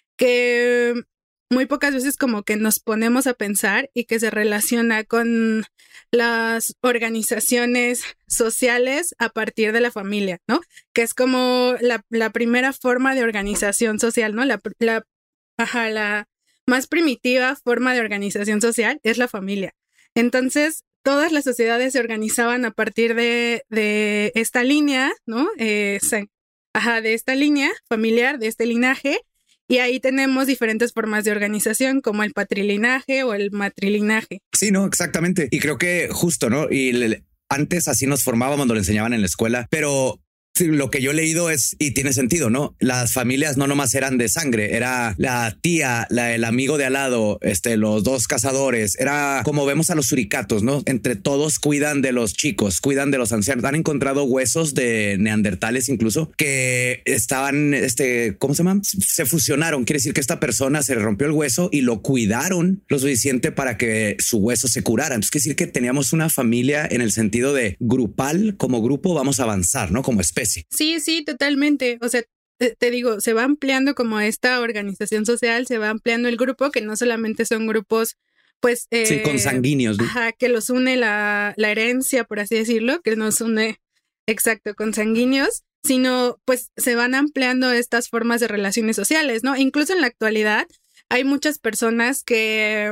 que muy pocas veces como que nos ponemos a pensar y que se relaciona con las organizaciones sociales a partir de la familia, ¿no? Que es como la, la primera forma de organización social, ¿no? La, la, ajá, la más primitiva forma de organización social es la familia. Entonces, todas las sociedades se organizaban a partir de, de esta línea, ¿no? Eh, ajá, de esta línea familiar, de este linaje. Y ahí tenemos diferentes formas de organización, como el patrilinaje o el matrilinaje. Sí, no, exactamente. Y creo que justo, ¿no? Y le, antes así nos formábamos cuando lo enseñaban en la escuela, pero sí, lo que yo he leído es, y tiene sentido, ¿no? Las familias no nomás eran de sangre, era la tía, la, el amigo de al lado, este, los dos cazadores, era como vemos a los suricatos, ¿no? Entre todos cuidan de los chicos, cuidan de los ancianos. Han encontrado huesos de neandertales incluso que estaban, este, ¿cómo se llama? Se fusionaron. Quiere decir que esta persona se rompió el hueso y lo cuidaron lo suficiente para que su hueso se curara. Entonces quiere decir que teníamos una familia en el sentido de grupal, como grupo vamos a avanzar, ¿no? Como especie. Sí, sí, totalmente. O sea, te, te digo, se va ampliando como esta organización social, se va ampliando el grupo, que no solamente son grupos, pues... Eh, sí, consanguíneos, ¿no? Ajá, que los une la, la herencia, por así decirlo, que nos une, exacto, consanguíneos, sino pues se van ampliando estas formas de relaciones sociales, ¿no? Incluso en la actualidad hay muchas personas que...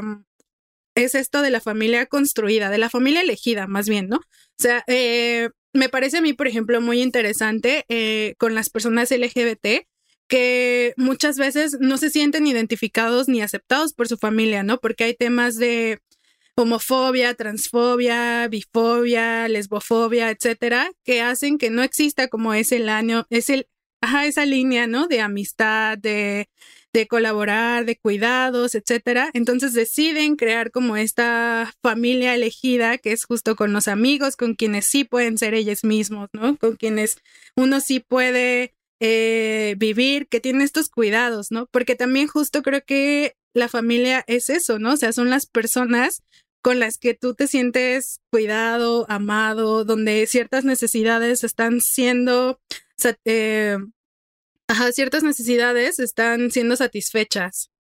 es esto de la familia construida, de la familia elegida, más bien, ¿no? O sea, eh... me parece a mí, por ejemplo, muy interesante eh, con las personas L G B T que muchas veces no se sienten identificados ni aceptados por su familia, ¿no? Porque hay temas de homofobia, transfobia, bifobia, lesbofobia, etcétera, que hacen que no exista como ese año, ese, ajá, esa línea, ¿no? De amistad, de... de colaborar, de cuidados, etcétera. Entonces deciden crear como esta familia elegida que es justo con los amigos, con quienes sí pueden ser ellos mismos, ¿no? Con quienes uno sí puede eh, vivir, que tiene estos cuidados, ¿no? Porque también justo creo que la familia es eso, ¿no? O sea, son las personas con las que tú te sientes cuidado, amado, donde ciertas necesidades están siendo... Eh, Ajá, ciertas necesidades están siendo satisfechas.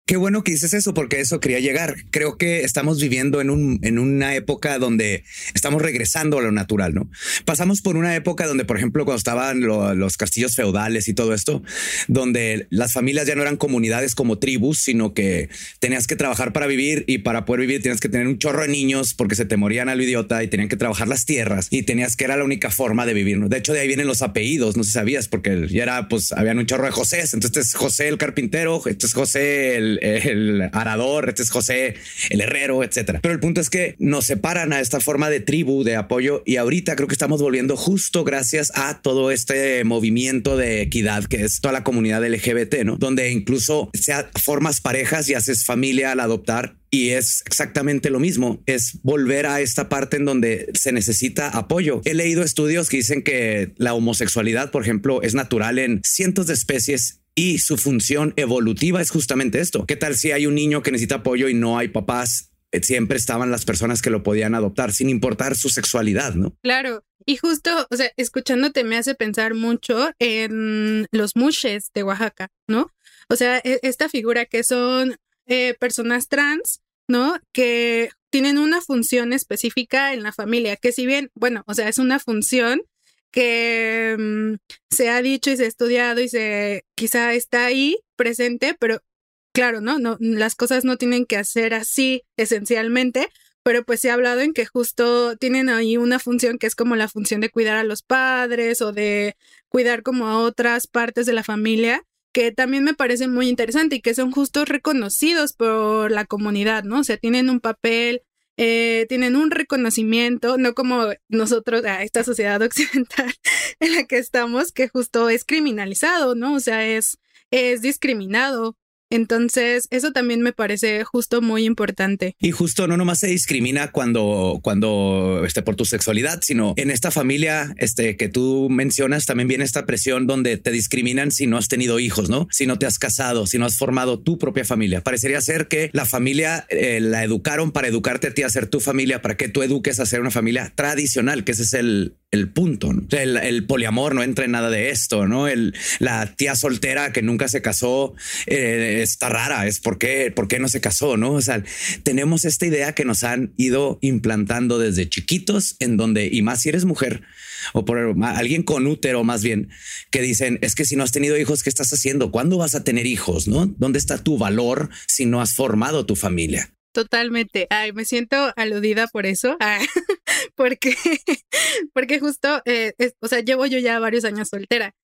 Qué bueno que dices eso, porque eso quería llegar. Creo que estamos viviendo en un, en una época donde estamos regresando a lo natural, ¿no? Pasamos por una época donde, por ejemplo, cuando estaban lo, los castillos feudales y todo esto, donde las familias ya no eran comunidades como tribus, sino que tenías que trabajar para vivir, y para poder vivir tenías que tener un chorro de niños porque se te morían a lo idiota y tenían que trabajar las tierras y tenías que era la única forma de vivir, ¿no? De hecho, de ahí vienen los apellidos, no sé si sabías, porque ya era, pues, habían un chorro de José. Entonces este es José el carpintero, este es José el el arador, este es José el herrero, etcétera. Pero el punto es que nos separan a esta forma de tribu, de apoyo, y ahorita creo que estamos volviendo justo gracias a todo este movimiento de equidad que es toda la comunidad L G B T, ¿no? Donde incluso sea, formas parejas y haces familia al adoptar. Y es exactamente lo mismo, es volver a esta parte en donde se necesita apoyo. He leído estudios que dicen que la homosexualidad, por ejemplo, es natural en cientos de especies y su función evolutiva es justamente esto. ¿Qué tal si hay un niño que necesita apoyo y no hay papás? Siempre estaban las personas que lo podían adoptar sin importar su sexualidad, ¿no? Claro. Y justo, o sea, escuchándote me hace pensar mucho en los mushes de Oaxaca, ¿no? O sea, esta figura que son eh, personas trans, ¿no? Que tienen una función específica en la familia, que si bien, bueno, o sea, es una función que um, se ha dicho y se ha estudiado y se quizá está ahí presente, pero claro, ¿no? No, las cosas no tienen que hacer así esencialmente, pero pues se ha hablado en que justo tienen ahí una función que es como la función de cuidar a los padres o de cuidar como a otras partes de la familia, que también me parece muy interesante y que son justo reconocidos por la comunidad, ¿no? O sea, tienen un papel, eh, tienen un reconocimiento, no como nosotros, a esta sociedad occidental en la que estamos, que justo es criminalizado, ¿no? O sea, es, es discriminado. Entonces, eso también me parece justo muy importante. Y justo no nomás se discrimina cuando, cuando este, por tu sexualidad, sino en esta familia este, que tú mencionas, también viene esta presión donde te discriminan si no has tenido hijos, ¿no? Si no te has casado, si no has formado tu propia familia. Parecería ser que la familia eh, la educaron para educarte a ti a ser tu familia, para que tú eduques a ser una familia tradicional, que ese es el, el punto, ¿no? El, el poliamor no entra en nada de esto, ¿no? El, la tía soltera que nunca se casó eh, está rara, es por qué, por qué no se casó, ¿no? O sea, tenemos esta idea que nos han ido implantando desde chiquitos, en donde, y más si eres mujer o por alguien con útero más bien, que dicen, es que si no has tenido hijos, ¿qué estás haciendo? ¿Cuándo vas a tener hijos? ¿No? ¿Dónde está tu valor si no has formado tu familia? Totalmente. Ay, me siento aludida por eso, ah, porque, porque justo, eh, es, o sea, llevo yo ya varios años soltera.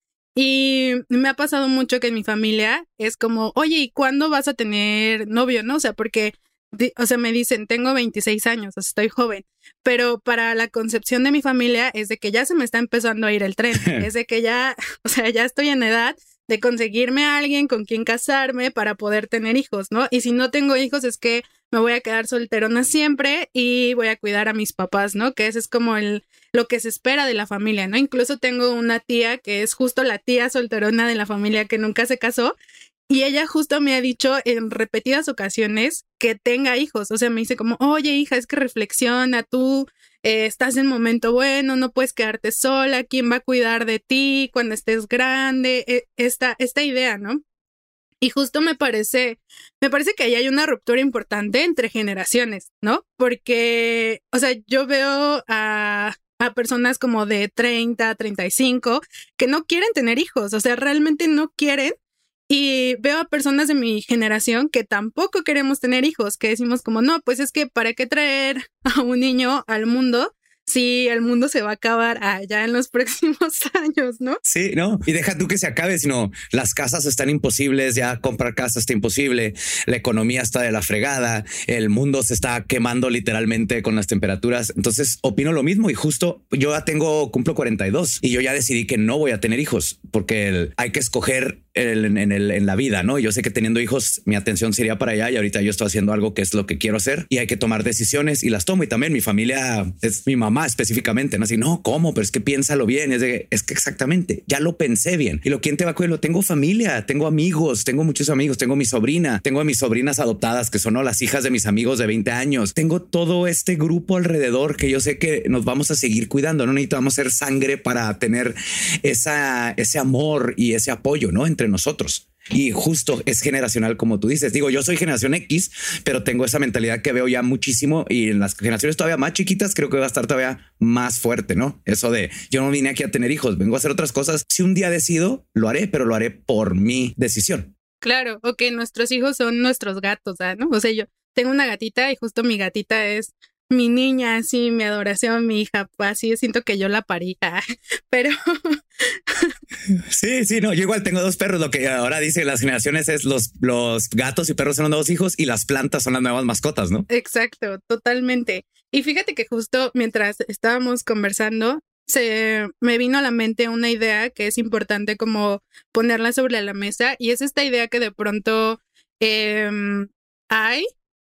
Y me ha pasado mucho que en mi familia es como, oye, ¿y cuándo vas a tener novio? ¿No? O sea, porque, o sea, me dicen, tengo veintiséis años, o sea, estoy joven, pero para la concepción de mi familia es de que ya se me está empezando a ir el tren, es de que ya, o sea, ya estoy en edad de conseguirme a alguien con quien casarme para poder tener hijos, ¿no? Y si no tengo hijos es que me voy a quedar solterona siempre y voy a cuidar a mis papás, ¿no? Que ese es como el lo que se espera de la familia, ¿no? Incluso tengo una tía que es justo la tía solterona de la familia que nunca se casó y ella justo me ha dicho en repetidas ocasiones que tenga hijos. O sea, me dice como, oye, hija, es que reflexiona, tú eh, estás en momento bueno, no puedes quedarte sola, ¿quién va a cuidar de ti cuando estés grande? Eh, esta, esta idea, ¿no? Y justo me parece, me parece que ahí hay una ruptura importante entre generaciones, ¿no? Porque, o sea, yo veo a, a personas como de treinta, treinta y cinco que no quieren tener hijos, o sea, realmente no quieren. Y veo a personas de mi generación que tampoco queremos tener hijos, que decimos como, no, pues es que ¿para qué traer a un niño al mundo si el mundo se va a acabar allá en los próximos años, ¿no? Sí, no. Y deja tú que se acabe, sino las casas están imposibles, ya comprar casas está imposible, la economía está de la fregada, el mundo se está quemando literalmente con las temperaturas. Entonces opino lo mismo y justo yo ya tengo, cumplo cuarenta y dos y yo ya decidí que no voy a tener hijos porque el, hay que escoger el, en, el, en la vida, ¿no? Yo sé que teniendo hijos mi atención sería para allá y ahorita yo estoy haciendo algo que es lo que quiero hacer y hay que tomar decisiones y las tomo. Y también mi familia es mi mamá específicamente, no así, no, ¿cómo? Pero es que piénsalo bien, es, de, es que exactamente, ya lo pensé bien. Y lo quién te va a cuidar, tengo familia, tengo amigos, tengo muchos amigos, tengo mi sobrina, tengo a mis sobrinas adoptadas que son ¿no? las hijas de mis amigos de veinte años, tengo todo este grupo alrededor que yo sé que nos vamos a seguir cuidando, no necesitamos ser sangre para tener esa, ese amor y ese apoyo, ¿no? Entre nosotros. Y justo es generacional, como tú dices. Digo, yo soy generación X, pero tengo esa mentalidad que veo ya muchísimo, y en las generaciones todavía más chiquitas creo que va a estar todavía más fuerte, ¿no? Eso de yo no vine aquí a tener hijos, vengo a hacer otras cosas. Si un día decido, lo haré, pero lo haré por mi decisión. Claro, o que nuestros hijos son nuestros gatos, ¿no? O sea, yo tengo una gatita y justo mi gatita es mi niña, así, mi adoración, mi hija, pues así siento que yo la parí, pero... Sí, sí, no, yo igual tengo dos perros. Lo que ahora dicen las generaciones es los, los gatos y perros son los nuevos hijos y las plantas son las nuevas mascotas, ¿no? Exacto, totalmente. Y fíjate que justo mientras estábamos conversando, se me vino a la mente una idea que es importante como ponerla sobre la mesa, y es esta idea que de pronto eh, hay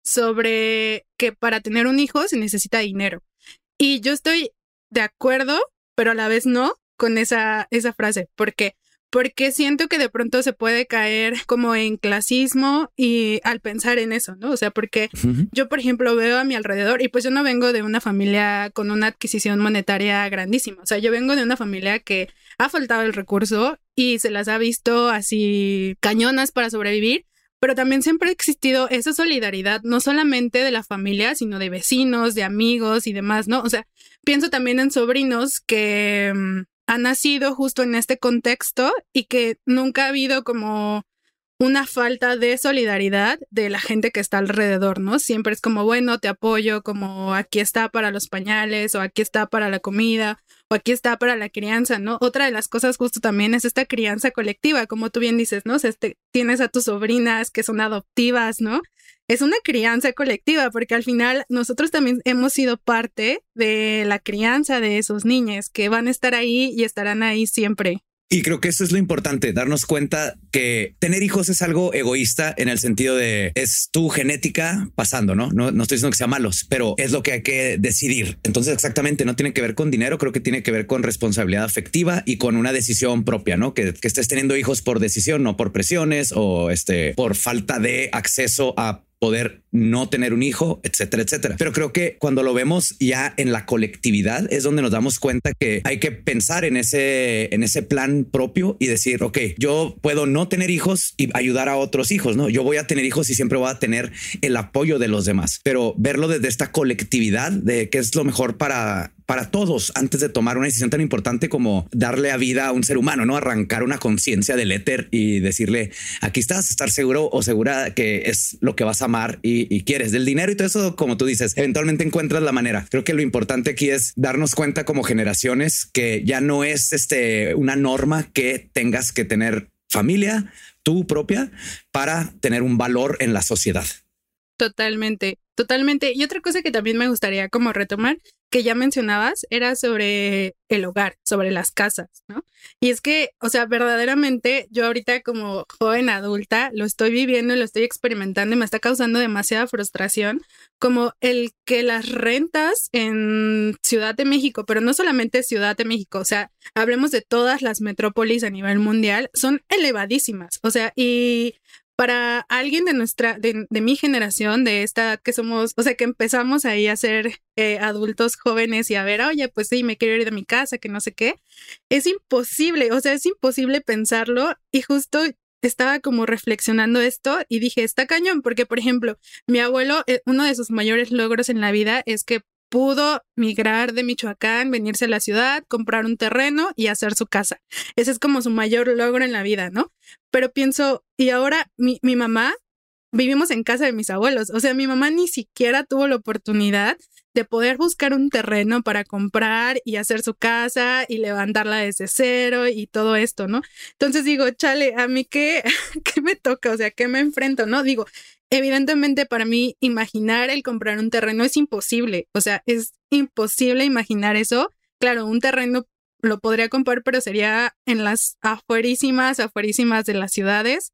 sobre que para tener un hijo se necesita dinero. Y yo estoy de acuerdo, pero a la vez no, con esa, esa frase. ¿Por qué? Porque siento que de pronto se puede caer como en clasismo y al pensar en eso, ¿no? O sea, porque uh-huh. yo, por ejemplo, veo a mi alrededor, y pues yo no vengo de una familia con una adquisición monetaria grandísima. O sea, yo vengo de una familia que ha faltado el recurso y se las ha visto así cañonas para sobrevivir. Pero también siempre ha existido esa solidaridad, no solamente de la familia, sino de vecinos, de amigos y demás, ¿no? O sea, pienso también en sobrinos que um, han nacido justo en este contexto y que nunca ha habido como una falta de solidaridad de la gente que está alrededor, ¿no? Siempre es como, bueno, te apoyo, como aquí está para los pañales, o aquí está para la comida, o aquí está para la crianza, ¿no? Otra de las cosas justo también es esta crianza colectiva, como tú bien dices, ¿no? O sea, este, tienes a tus sobrinas que son adoptivas, ¿no? Es una crianza colectiva, porque al final nosotros también hemos sido parte de la crianza de esos niños que van a estar ahí y estarán ahí siempre. Y creo que eso es lo importante, darnos cuenta que tener hijos es algo egoísta en el sentido de es tu genética pasando, ¿no? No, no estoy diciendo que sea malos, pero es lo que hay que decidir. Entonces, exactamente, no tiene que ver con dinero, creo que tiene que ver con responsabilidad afectiva y con una decisión propia, ¿no? Que, que estés teniendo hijos por decisión, no por presiones o este, por falta de acceso a poder no tener un hijo, etcétera, etcétera. Pero creo que cuando lo vemos ya en la colectividad es donde nos damos cuenta que hay que pensar en ese, en ese plan propio y decir, ok, yo puedo no tener hijos y ayudar a otros hijos, ¿no? Yo voy a tener hijos y siempre voy a tener el apoyo de los demás, pero verlo desde esta colectividad de qué es lo mejor para para todos antes de tomar una decisión tan importante como darle a vida a un ser humano, ¿no? Arrancar una conciencia del éter y decirle, aquí estás, estar seguro o segura que es lo que vas a amar y, y quieres. Del dinero y todo eso, como tú dices, eventualmente encuentras la manera. Creo que lo importante aquí es darnos cuenta como generaciones que ya no es este, una norma que tengas que tener familia, tú propia, para tener un valor en la sociedad. Totalmente, totalmente. Y otra cosa que también me gustaría como retomar, que ya mencionabas, era sobre el hogar, sobre las casas, ¿no? Y es que, o sea, verdaderamente yo ahorita como joven adulta lo estoy viviendo y lo estoy experimentando y me está causando demasiada frustración, como el que las rentas en Ciudad de México, pero no solamente Ciudad de México, o sea, hablemos de todas las metrópolis a nivel mundial, son elevadísimas, o sea, y... Para alguien de nuestra, de, de mi generación, de esta edad que somos, o sea, que empezamos ahí a ser eh, adultos jóvenes y a ver, oye, pues sí, me quiero ir de mi casa, que no sé qué, es imposible, o sea, es imposible pensarlo y justo estaba como reflexionando esto y dije, está cañón, porque por ejemplo, mi abuelo, eh, uno de sus mayores logros en la vida es que pudo migrar de Michoacán, venirse a la ciudad, comprar un terreno y hacer su casa. Ese es como su mayor logro en la vida, ¿no? Pero pienso, y ahora mi, mi mamá, vivimos en casa de mis abuelos. O sea, mi mamá ni siquiera tuvo la oportunidad de poder buscar un terreno para comprar y hacer su casa y levantarla desde cero y todo esto, ¿no? Entonces digo, chale, ¿a mí qué, qué me toca? O sea, ¿qué me enfrento? ¿No? Digo, evidentemente para mí imaginar el comprar un terreno es imposible, o sea, es imposible imaginar eso. Claro, un terreno lo podría comprar, pero sería en las afuerísimas, afuerísimas de las ciudades.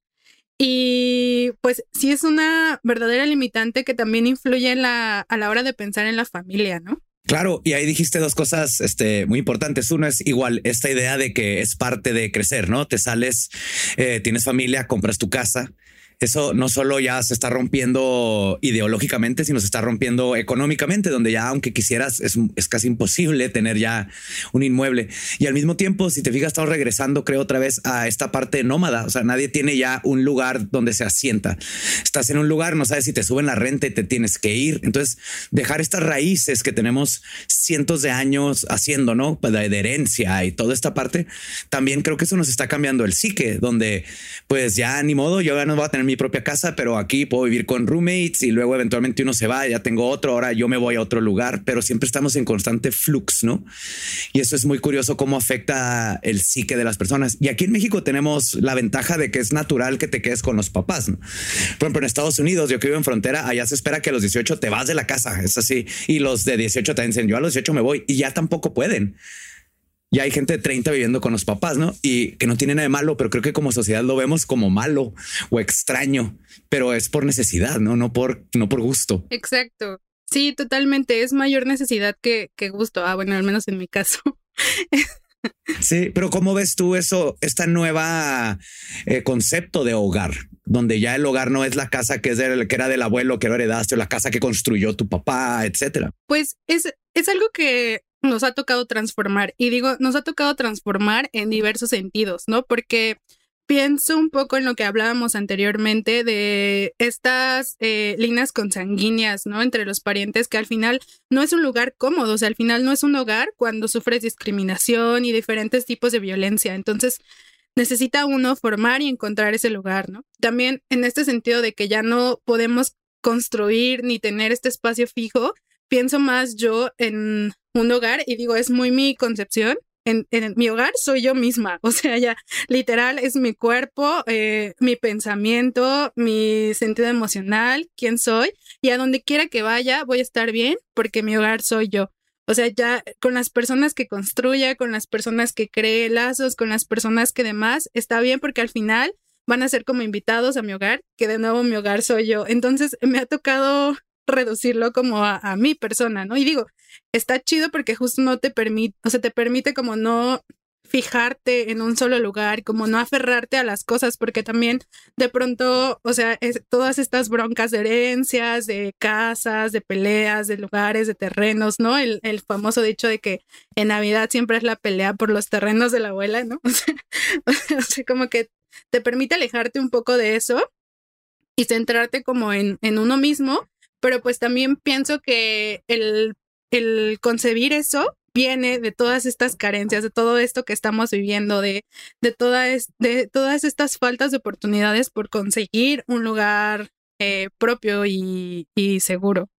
Y pues sí es una verdadera limitante que también influye en la, a la hora de pensar en la familia, ¿no? Claro, y ahí dijiste dos cosas este, muy importantes. Uno es igual esta idea de que es parte de crecer, ¿no? Te sales, eh, tienes familia, compras tu casa. Eso no solo ya se está rompiendo ideológicamente, sino se está rompiendo económicamente, donde ya aunque quisieras es, es casi imposible tener ya un inmueble. Y al mismo tiempo, si te fijas, estamos regresando, creo, otra vez a esta parte nómada. O sea, nadie tiene ya un lugar donde se asienta. Estás en un lugar, no sabes si te suben la renta y te tienes que ir. Entonces, dejar estas raíces que tenemos cientos de años haciendo, ¿no? De, de herencia y toda esta parte, también creo que eso nos está cambiando el psique, donde pues ya ni modo, yo ya no voy a tener mi propia casa, pero aquí puedo vivir con roommates y luego eventualmente uno se va, ya tengo otro, ahora yo me voy a otro lugar, pero siempre estamos en constante flux, ¿no? Y eso es muy curioso cómo afecta el psique de las personas. Y aquí en México tenemos la ventaja de que es natural que te quedes con los papás, ¿no? Por ejemplo, en Estados Unidos, yo que vivo en frontera, allá se espera que a los dieciocho te vas de la casa, es así. Y los de dieciocho te dicen, yo a los dieciocho me voy, y ya tampoco pueden. Ya hay gente de treinta viviendo con los papás, ¿no? Y que no tiene nada de malo, pero creo que como sociedad lo vemos como malo o extraño, pero es por necesidad, ¿no? No por, no por gusto. Exacto. Sí, totalmente. Es mayor necesidad que, que gusto. Ah, bueno, al menos en mi caso. Sí, pero ¿cómo ves tú eso, esta nueva eh, concepto de hogar, donde ya el hogar no es la casa que es del, que era del abuelo que lo heredaste o la casa que construyó tu papá, etcétera? Pues es, es algo que nos ha tocado transformar, y digo, nos ha tocado transformar en diversos sentidos, ¿no? Porque pienso un poco en lo que hablábamos anteriormente de estas eh, líneas consanguíneas, ¿no? Entre los parientes, que al final no es un lugar cómodo, o sea, al final no es un hogar cuando sufres discriminación y diferentes tipos de violencia. Entonces, necesita uno formar y encontrar ese lugar, ¿no? También en este sentido de que ya no podemos construir ni tener este espacio fijo, pienso más yo en un hogar, y digo, es muy mi concepción. En, en mi hogar soy yo misma, o sea, ya literal es mi cuerpo, eh, mi pensamiento, mi sentido emocional, quién soy, y a donde quiera que vaya voy a estar bien porque mi hogar soy yo. O sea, ya con las personas que construya, con las personas que cree lazos, con las personas que demás, está bien porque al final van a ser como invitados a mi hogar, que de nuevo mi hogar soy yo. Entonces me ha tocado reducirlo como a, a mi persona, ¿no? Y digo, está chido porque justo no te permite, o sea, te permite como no fijarte en un solo lugar, como no aferrarte a las cosas, porque también de pronto, o sea, es, todas estas broncas de herencias, de casas, de peleas, de lugares, de terrenos, ¿no? El, el famoso dicho de que en Navidad siempre es la pelea por los terrenos de la abuela, ¿no? O sea, o sea como que te permite alejarte un poco de eso y centrarte como en, en uno mismo. Pero pues también pienso que el, el concebir eso viene de todas estas carencias, de todo esto que estamos viviendo, de, de, toda es, de todas estas faltas de oportunidades por conseguir un lugar eh, propio y, y seguro.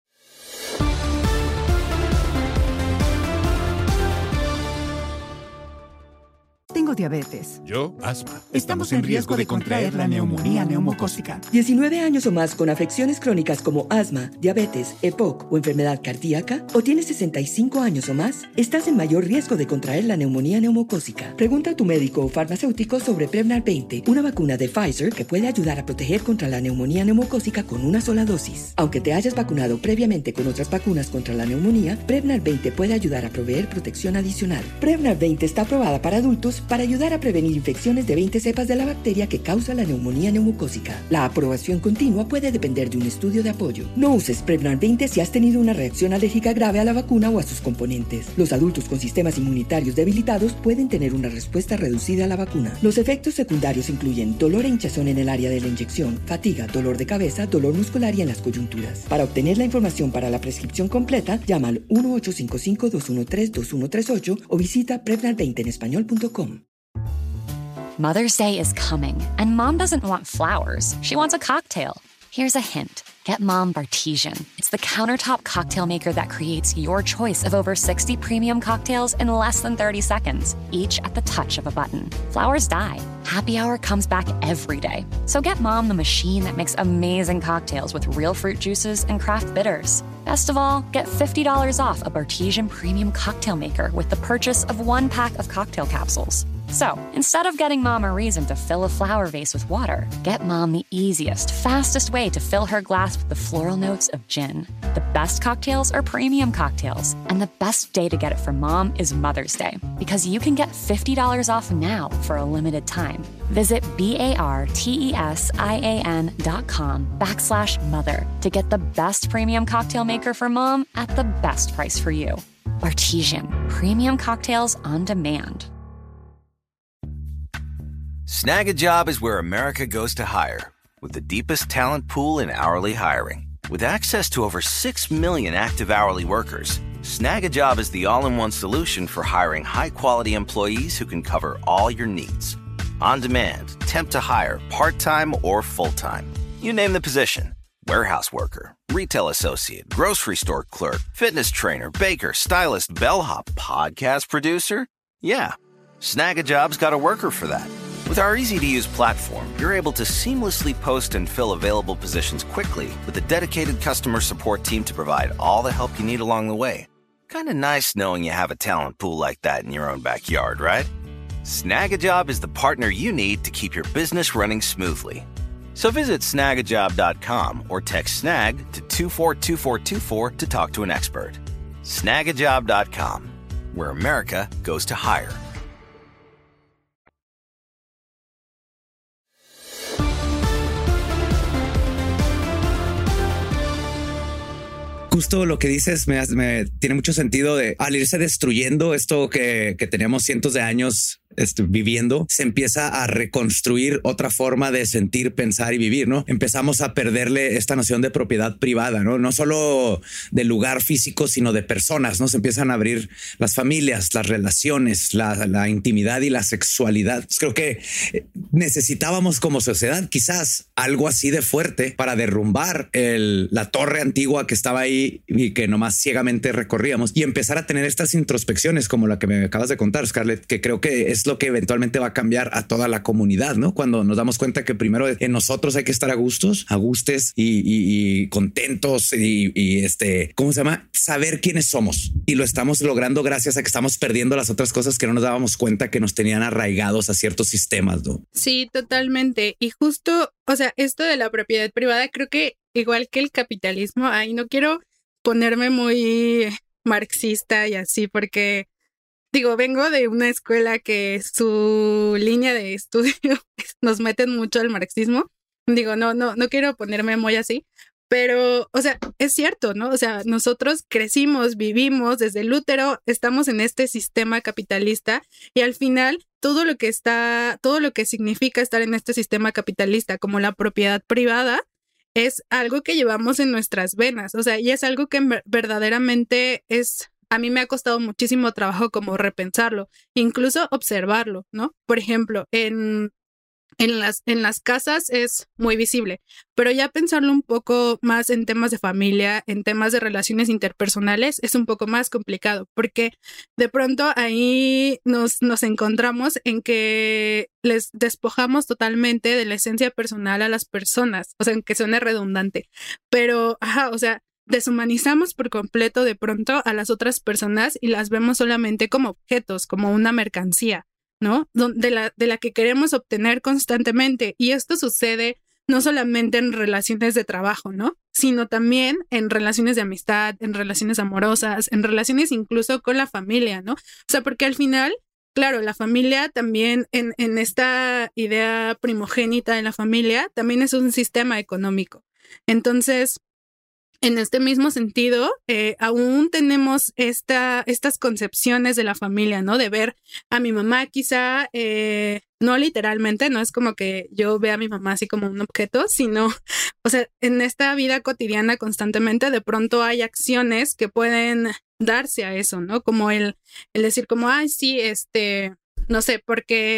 Tengo diabetes. Yo, asma. Estamos en riesgo de contraer la neumonía neumocócica. diecinueve años o más con afecciones crónicas como asma, diabetes, E P O C o enfermedad cardíaca, o tienes sesenta y cinco años o más, estás en mayor riesgo de contraer la neumonía neumocócica. Pregunta a tu médico o farmacéutico sobre Prevnar veinte, una vacuna de Pfizer que puede ayudar a proteger contra la neumonía neumocócica con una sola dosis. Aunque te hayas vacunado previamente con otras vacunas contra la neumonía, Prevnar veinte puede ayudar a proveer protección adicional. Prevnar veinte está aprobada para adultos para ayudar a prevenir infecciones de veinte cepas de la bacteria que causa la neumonía neumocócica. La aprobación continua puede depender de un estudio de apoyo. No uses Prevnar veinte si has tenido una reacción alérgica grave a la vacuna o a sus componentes. Los adultos con sistemas inmunitarios debilitados pueden tener una respuesta reducida a la vacuna. Los efectos secundarios incluyen dolor e hinchazón en el área de la inyección, fatiga, dolor de cabeza, dolor muscular y en las coyunturas. Para obtener la información para la prescripción completa, llama al uno ocho cinco cinco, dos uno tres, dos uno tres ocho o visita prevnar veinte en español punto com. Mother's Day is coming, and Mom doesn't want flowers. She wants a cocktail. Here's a hint. Get Mom Bartesian. It's the countertop cocktail maker that creates your choice of over sixty premium cocktails in less than thirty seconds, each at the touch of a button. Flowers die. Happy Hour comes back every day. So get Mom the machine that makes amazing cocktails with real fruit juices and craft bitters. Best of all, get fifty dollars off a Bartesian premium cocktail maker with the purchase of one pack of cocktail capsules. So, instead of getting Mom a reason to fill a flower vase with water, get Mom the easiest, fastest way to fill her glass with the floral notes of gin. The best cocktails are premium cocktails, and the best day to get it for Mom is Mother's Day, because you can get fifty dollars off now for a limited time. Visit B-A-R-T-E-S-I-A-N dot com backslash mother to get the best premium cocktail maker for Mom at the best price for you. Bartesian, premium cocktails on demand. Snag a Job is where America goes to hire, with the deepest talent pool in hourly hiring. With access to over six million active hourly workers, Snag a Job is the all-in-one solution for hiring high-quality employees who can cover all your needs. On demand, temp to hire, part-time or full-time. You name the position. Warehouse worker, retail associate, grocery store clerk, fitness trainer, baker, stylist, bellhop, podcast producer. Yeah, Snag a Job's got a worker for that. With our easy-to-use platform, you're able to seamlessly post and fill available positions quickly with a dedicated customer support team to provide all the help you need along the way. Kind of nice knowing you have a talent pool like that in your own backyard, right? Snag a Job is the partner you need to keep your business running smoothly. So visit snag a job dot com or text SNAG to two four two four two four to talk to an expert. snag a job dot com, where America goes to hire. Justo lo que dices me, me tiene mucho sentido de al irse destruyendo esto que, que teníamos cientos de años este, viviendo, se empieza a reconstruir otra forma de sentir, pensar y vivir, ¿no? Empezamos a perderle esta noción de propiedad privada, ¿no? No solo del lugar físico, sino de personas, ¿no? Se empiezan a abrir las familias, las relaciones, la, la intimidad y la sexualidad. Pues creo que necesitábamos como sociedad quizás algo así de fuerte para derrumbar el, la torre antigua que estaba ahí y que nomás ciegamente recorríamos y empezar a tener estas introspecciones como la que me acabas de contar, Scarlett, que creo que es lo que eventualmente va a cambiar a toda la comunidad, ¿no? Cuando nos damos cuenta que primero en nosotros hay que estar a gustos, a gustes y, y, y contentos y, y este, ¿cómo se llama? Saber quiénes somos. Y lo estamos logrando gracias a que estamos perdiendo las otras cosas que no nos dábamos cuenta que nos tenían arraigados a ciertos sistemas, ¿no? Sí, totalmente. Y justo, o sea, esto de la propiedad privada, creo que igual que el capitalismo, ahí no quiero ponerme muy marxista y así, porque digo, vengo de una escuela que su línea de estudio nos meten mucho al marxismo. Digo, no, no, no quiero ponerme muy así, pero, o sea, es cierto, ¿no? O sea, nosotros crecimos, vivimos desde el útero, estamos en este sistema capitalista y al final todo lo que está, todo lo que significa estar en este sistema capitalista, como la propiedad privada, es algo que llevamos en nuestras venas. O sea, y es algo que verdaderamente es... A mí me ha costado muchísimo trabajo como repensarlo, incluso observarlo, ¿no? Por ejemplo, en, en, las, en las casas es muy visible, pero ya pensarlo un poco más en temas de familia, en temas de relaciones interpersonales, es un poco más complicado, porque de pronto ahí nos, nos encontramos en que les despojamos totalmente de la esencia personal a las personas, o sea, aunque suene redundante, pero, ajá, o sea, deshumanizamos por completo de pronto a las otras personas y las vemos solamente como objetos, como una mercancía, ¿no? De la, de la que queremos obtener constantemente. Y esto sucede no solamente en relaciones de trabajo, ¿no? Sino también en relaciones de amistad, en relaciones amorosas, en relaciones incluso con la familia, ¿no? O sea, porque al final, claro, la familia también, en, en esta idea primogénita de la familia, también es un sistema económico. Entonces, en este mismo sentido, eh, aún tenemos esta, estas concepciones de la familia, ¿no? De ver a mi mamá quizá, eh, no literalmente, no es como que yo vea a mi mamá así como un objeto, sino, o sea, en esta vida cotidiana constantemente de pronto hay acciones que pueden darse a eso, ¿no? Como el, el decir como, ay, sí, este... no sé, porque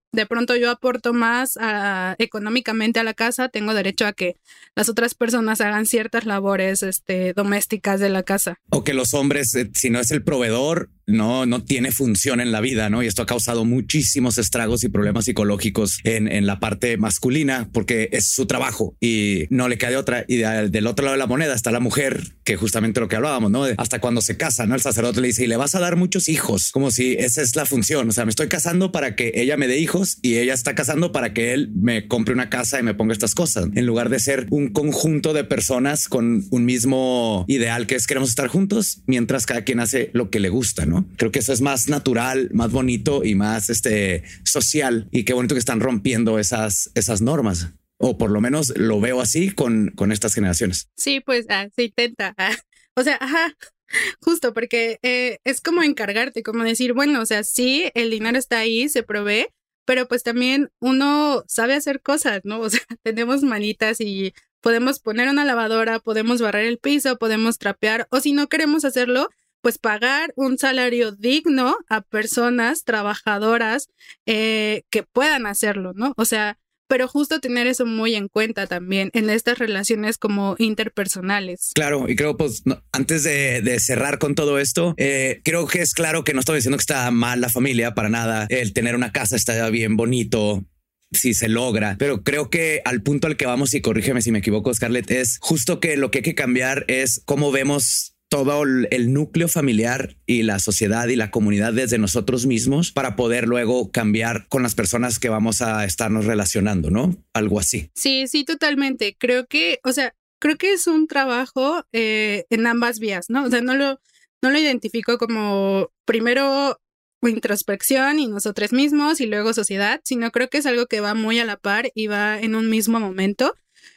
de pronto yo aporto más a, económicamente a la casa, tengo derecho a que las otras personas hagan ciertas labores este, domésticas de la casa. O que los hombres, eh, si no es el proveedor, no, no tiene función en la vida, ¿no? Y esto ha causado muchísimos estragos y problemas psicológicos en, en la parte masculina, porque es su trabajo y no le cae de otra. Y de, del otro lado de la moneda está la mujer, que justamente lo que hablábamos, ¿no? Hasta cuando se casa, ¿no? El sacerdote le dice, y le vas a dar muchos hijos, como si esa es la función. O sea, me estoy casando para que ella me dé hijos y ella está casando para que él me compre una casa y me ponga estas cosas, en lugar de ser un conjunto de personas con un mismo ideal, que es queremos estar juntos mientras cada quien hace lo que le gusta, ¿no? Creo que eso es más natural, más bonito y más este, social. Y qué bonito que están rompiendo esas, esas normas. O por lo menos lo veo así con, con estas generaciones. Sí, pues ah, se intenta. Ah. O sea, ajá, justo porque eh, es como encargarte, como decir, bueno, o sea, sí, el dinero está ahí, se provee, pero pues también uno sabe hacer cosas, ¿no? O sea, tenemos manitas y podemos poner una lavadora, podemos barrer el piso, podemos trapear, o si no queremos hacerlo, pues pagar un salario digno a personas trabajadoras eh, que puedan hacerlo, ¿no? O sea, pero justo tener eso muy en cuenta también en estas relaciones como interpersonales. Claro, y creo pues no, antes de, de cerrar con todo esto, eh, creo que es claro que no estoy diciendo que está mal la familia para nada. El tener una casa está bien bonito si se logra, pero creo que al punto al que vamos, y corrígeme si me equivoco, Scarlett, es justo que lo que hay que cambiar es cómo vemos todo el núcleo familiar y la sociedad y la comunidad desde nosotros mismos para poder luego cambiar con las personas que vamos a estarnos relacionando, ¿no? Algo así. Sí, sí, totalmente. Creo que, o sea, creo que es un trabajo eh, en ambas vías, ¿no? O sea, no lo, no lo identifico como primero introspección y nosotros mismos y luego sociedad, sino creo que es algo que va muy a la par y va en un mismo momento.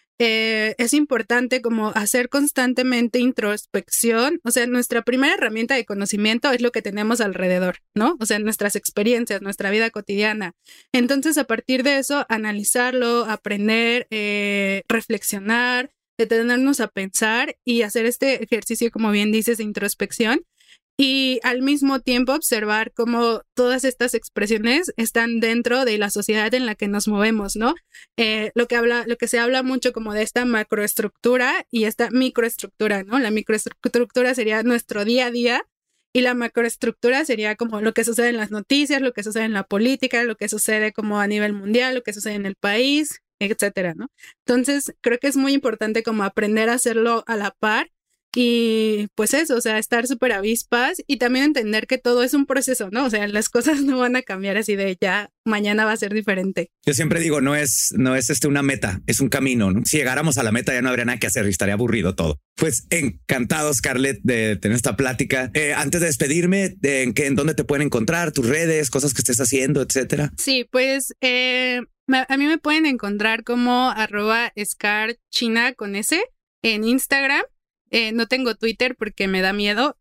Eh, es importante como hacer constantemente introspección, o sea, nuestra primera herramienta de conocimiento es lo que tenemos alrededor, ¿no? O sea, nuestras experiencias, nuestra vida cotidiana. Entonces, a partir de eso, analizarlo, aprender, eh, reflexionar, detenernos a pensar y hacer este ejercicio, como bien dices, de introspección. Y al mismo tiempo observar cómo todas estas expresiones están dentro de la sociedad en la que nos movemos, ¿no? Eh, lo que habla, lo que se habla mucho como de esta macroestructura y esta microestructura, ¿no? La microestructura sería nuestro día a día y la macroestructura sería como lo que sucede en las noticias, lo que sucede en la política, lo que sucede como a nivel mundial, lo que sucede en el país, etcétera, ¿no? Entonces, creo que es muy importante como aprender a hacerlo a la par. Y pues eso, o sea, estar súper avispas y también entender que todo es un proceso, ¿no? O sea, las cosas no van a cambiar así de ya mañana va a ser diferente. Yo siempre digo, no es, no es este una meta, es un camino, ¿no? Si llegáramos a la meta ya no habría nada que hacer y estaría aburrido todo. Pues encantado, Scarlett, de tener esta plática. Eh, antes de despedirme, de en, qué, en dónde te pueden encontrar, tus redes, cosas que estés haciendo, etcétera. Sí, pues eh, a mí me pueden encontrar como arroba scarchina con S en Instagram. Eh, no tengo Twitter porque me da miedo.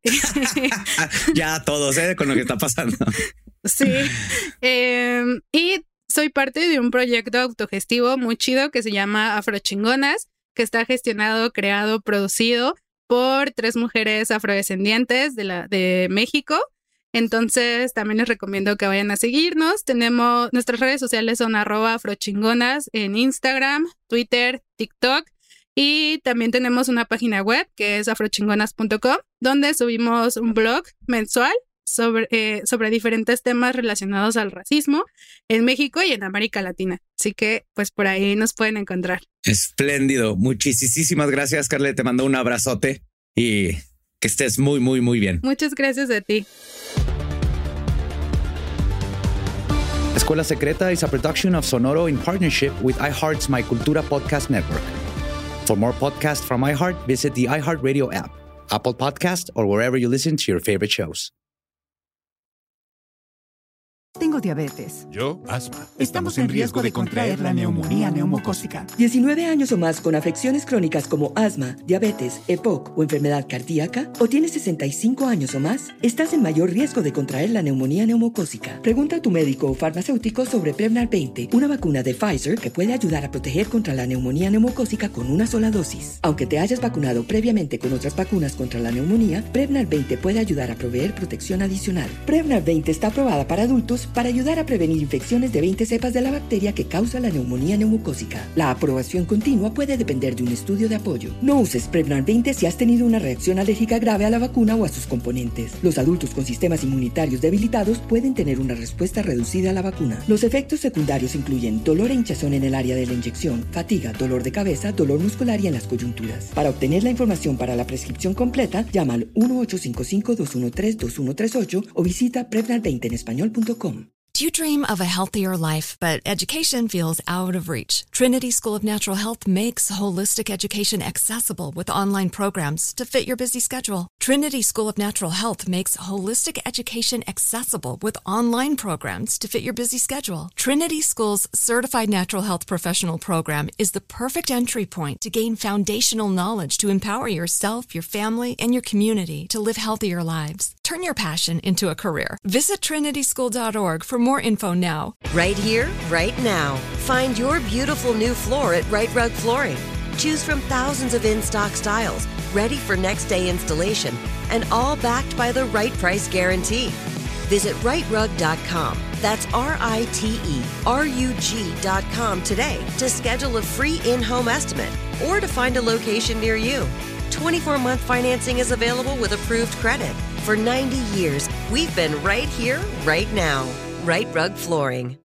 Ya todos, ¿eh? Con lo que está pasando. Sí. Eh, y soy parte de un proyecto autogestivo muy chido que se llama Afrochingonas, que está gestionado, creado, producido por tres mujeres afrodescendientes de, la, de México. Entonces también les recomiendo que vayan a seguirnos. Tenemos, nuestras redes sociales son arroba afrochingonas en Instagram, Twitter, TikTok. Y también tenemos una página web que es afrochingonas punto com, donde subimos un blog mensual sobre, eh, sobre diferentes temas relacionados al racismo en México y en América Latina. Así que pues por ahí nos pueden encontrar. Espléndido. Muchísimas gracias, Scarlett. Te mando un abrazote y que estés muy, muy, muy bien. Muchas gracias a ti. Escuela Secreta is a production of Sonoro in partnership with iHeart's My Cultura podcast network. For more podcasts from iHeart, visit the iHeartRadio app, Apple Podcast, or wherever you listen to your favorite shows. Tengo diabetes. Yo, asma. Estamos en riesgo de contraer la neumonía neumocócica. diecinueve años o más con afecciones crónicas como asma, diabetes, E P O C o enfermedad cardíaca, o tienes sesenta y cinco años o más, estás en mayor riesgo de contraer la neumonía neumocócica. Pregunta a tu médico o farmacéutico sobre Prevnar veinte, una vacuna de Pfizer que puede ayudar a proteger contra la neumonía neumocócica con una sola dosis. Aunque te hayas vacunado previamente con otras vacunas contra la neumonía, Prevnar veinte puede ayudar a proveer protección adicional. Prevnar veinte está aprobada para adultos dos para ayudar a prevenir infecciones de veinte cepas de la bacteria que causa la neumonía neumocócica. La aprobación continua puede depender de un estudio de apoyo. No uses Prevnar veinte si has tenido una reacción alérgica grave a la vacuna o a sus componentes. Los adultos con sistemas inmunitarios debilitados pueden tener una respuesta reducida a la vacuna. Los efectos secundarios incluyen dolor e hinchazón en el área de la inyección, fatiga, dolor de cabeza, dolor muscular y en las coyunturas. Para obtener la información para la prescripción completa, llama al uno ocho cinco cinco, dos uno tres, dos uno tres ocho o visita prevnar veinte en español punto com. Do you dream of a healthier life, but education feels out of reach? Trinity School of Natural Health makes holistic education accessible with online programs to fit your busy schedule. Trinity School of Natural Health makes holistic education accessible with online programs to fit your busy schedule. Trinity School's Certified Natural Health Professional Program is the perfect entry point to gain foundational knowledge to empower yourself, your family, and your community to live healthier lives. Turn your passion into a career. Visit trinity school dot org for more info now. Right here, right now. Find your beautiful new floor at Right Rug Flooring. Choose from thousands of in-stock styles, ready for next day installation, and all backed by the right price guarantee. Visit right rug dot com. That's R I T E R U G dot com today to schedule a free in-home estimate or to find a location near you. twenty-four month financing is available with approved credit. For ninety years, we've been right here, right now. Right Rug Flooring.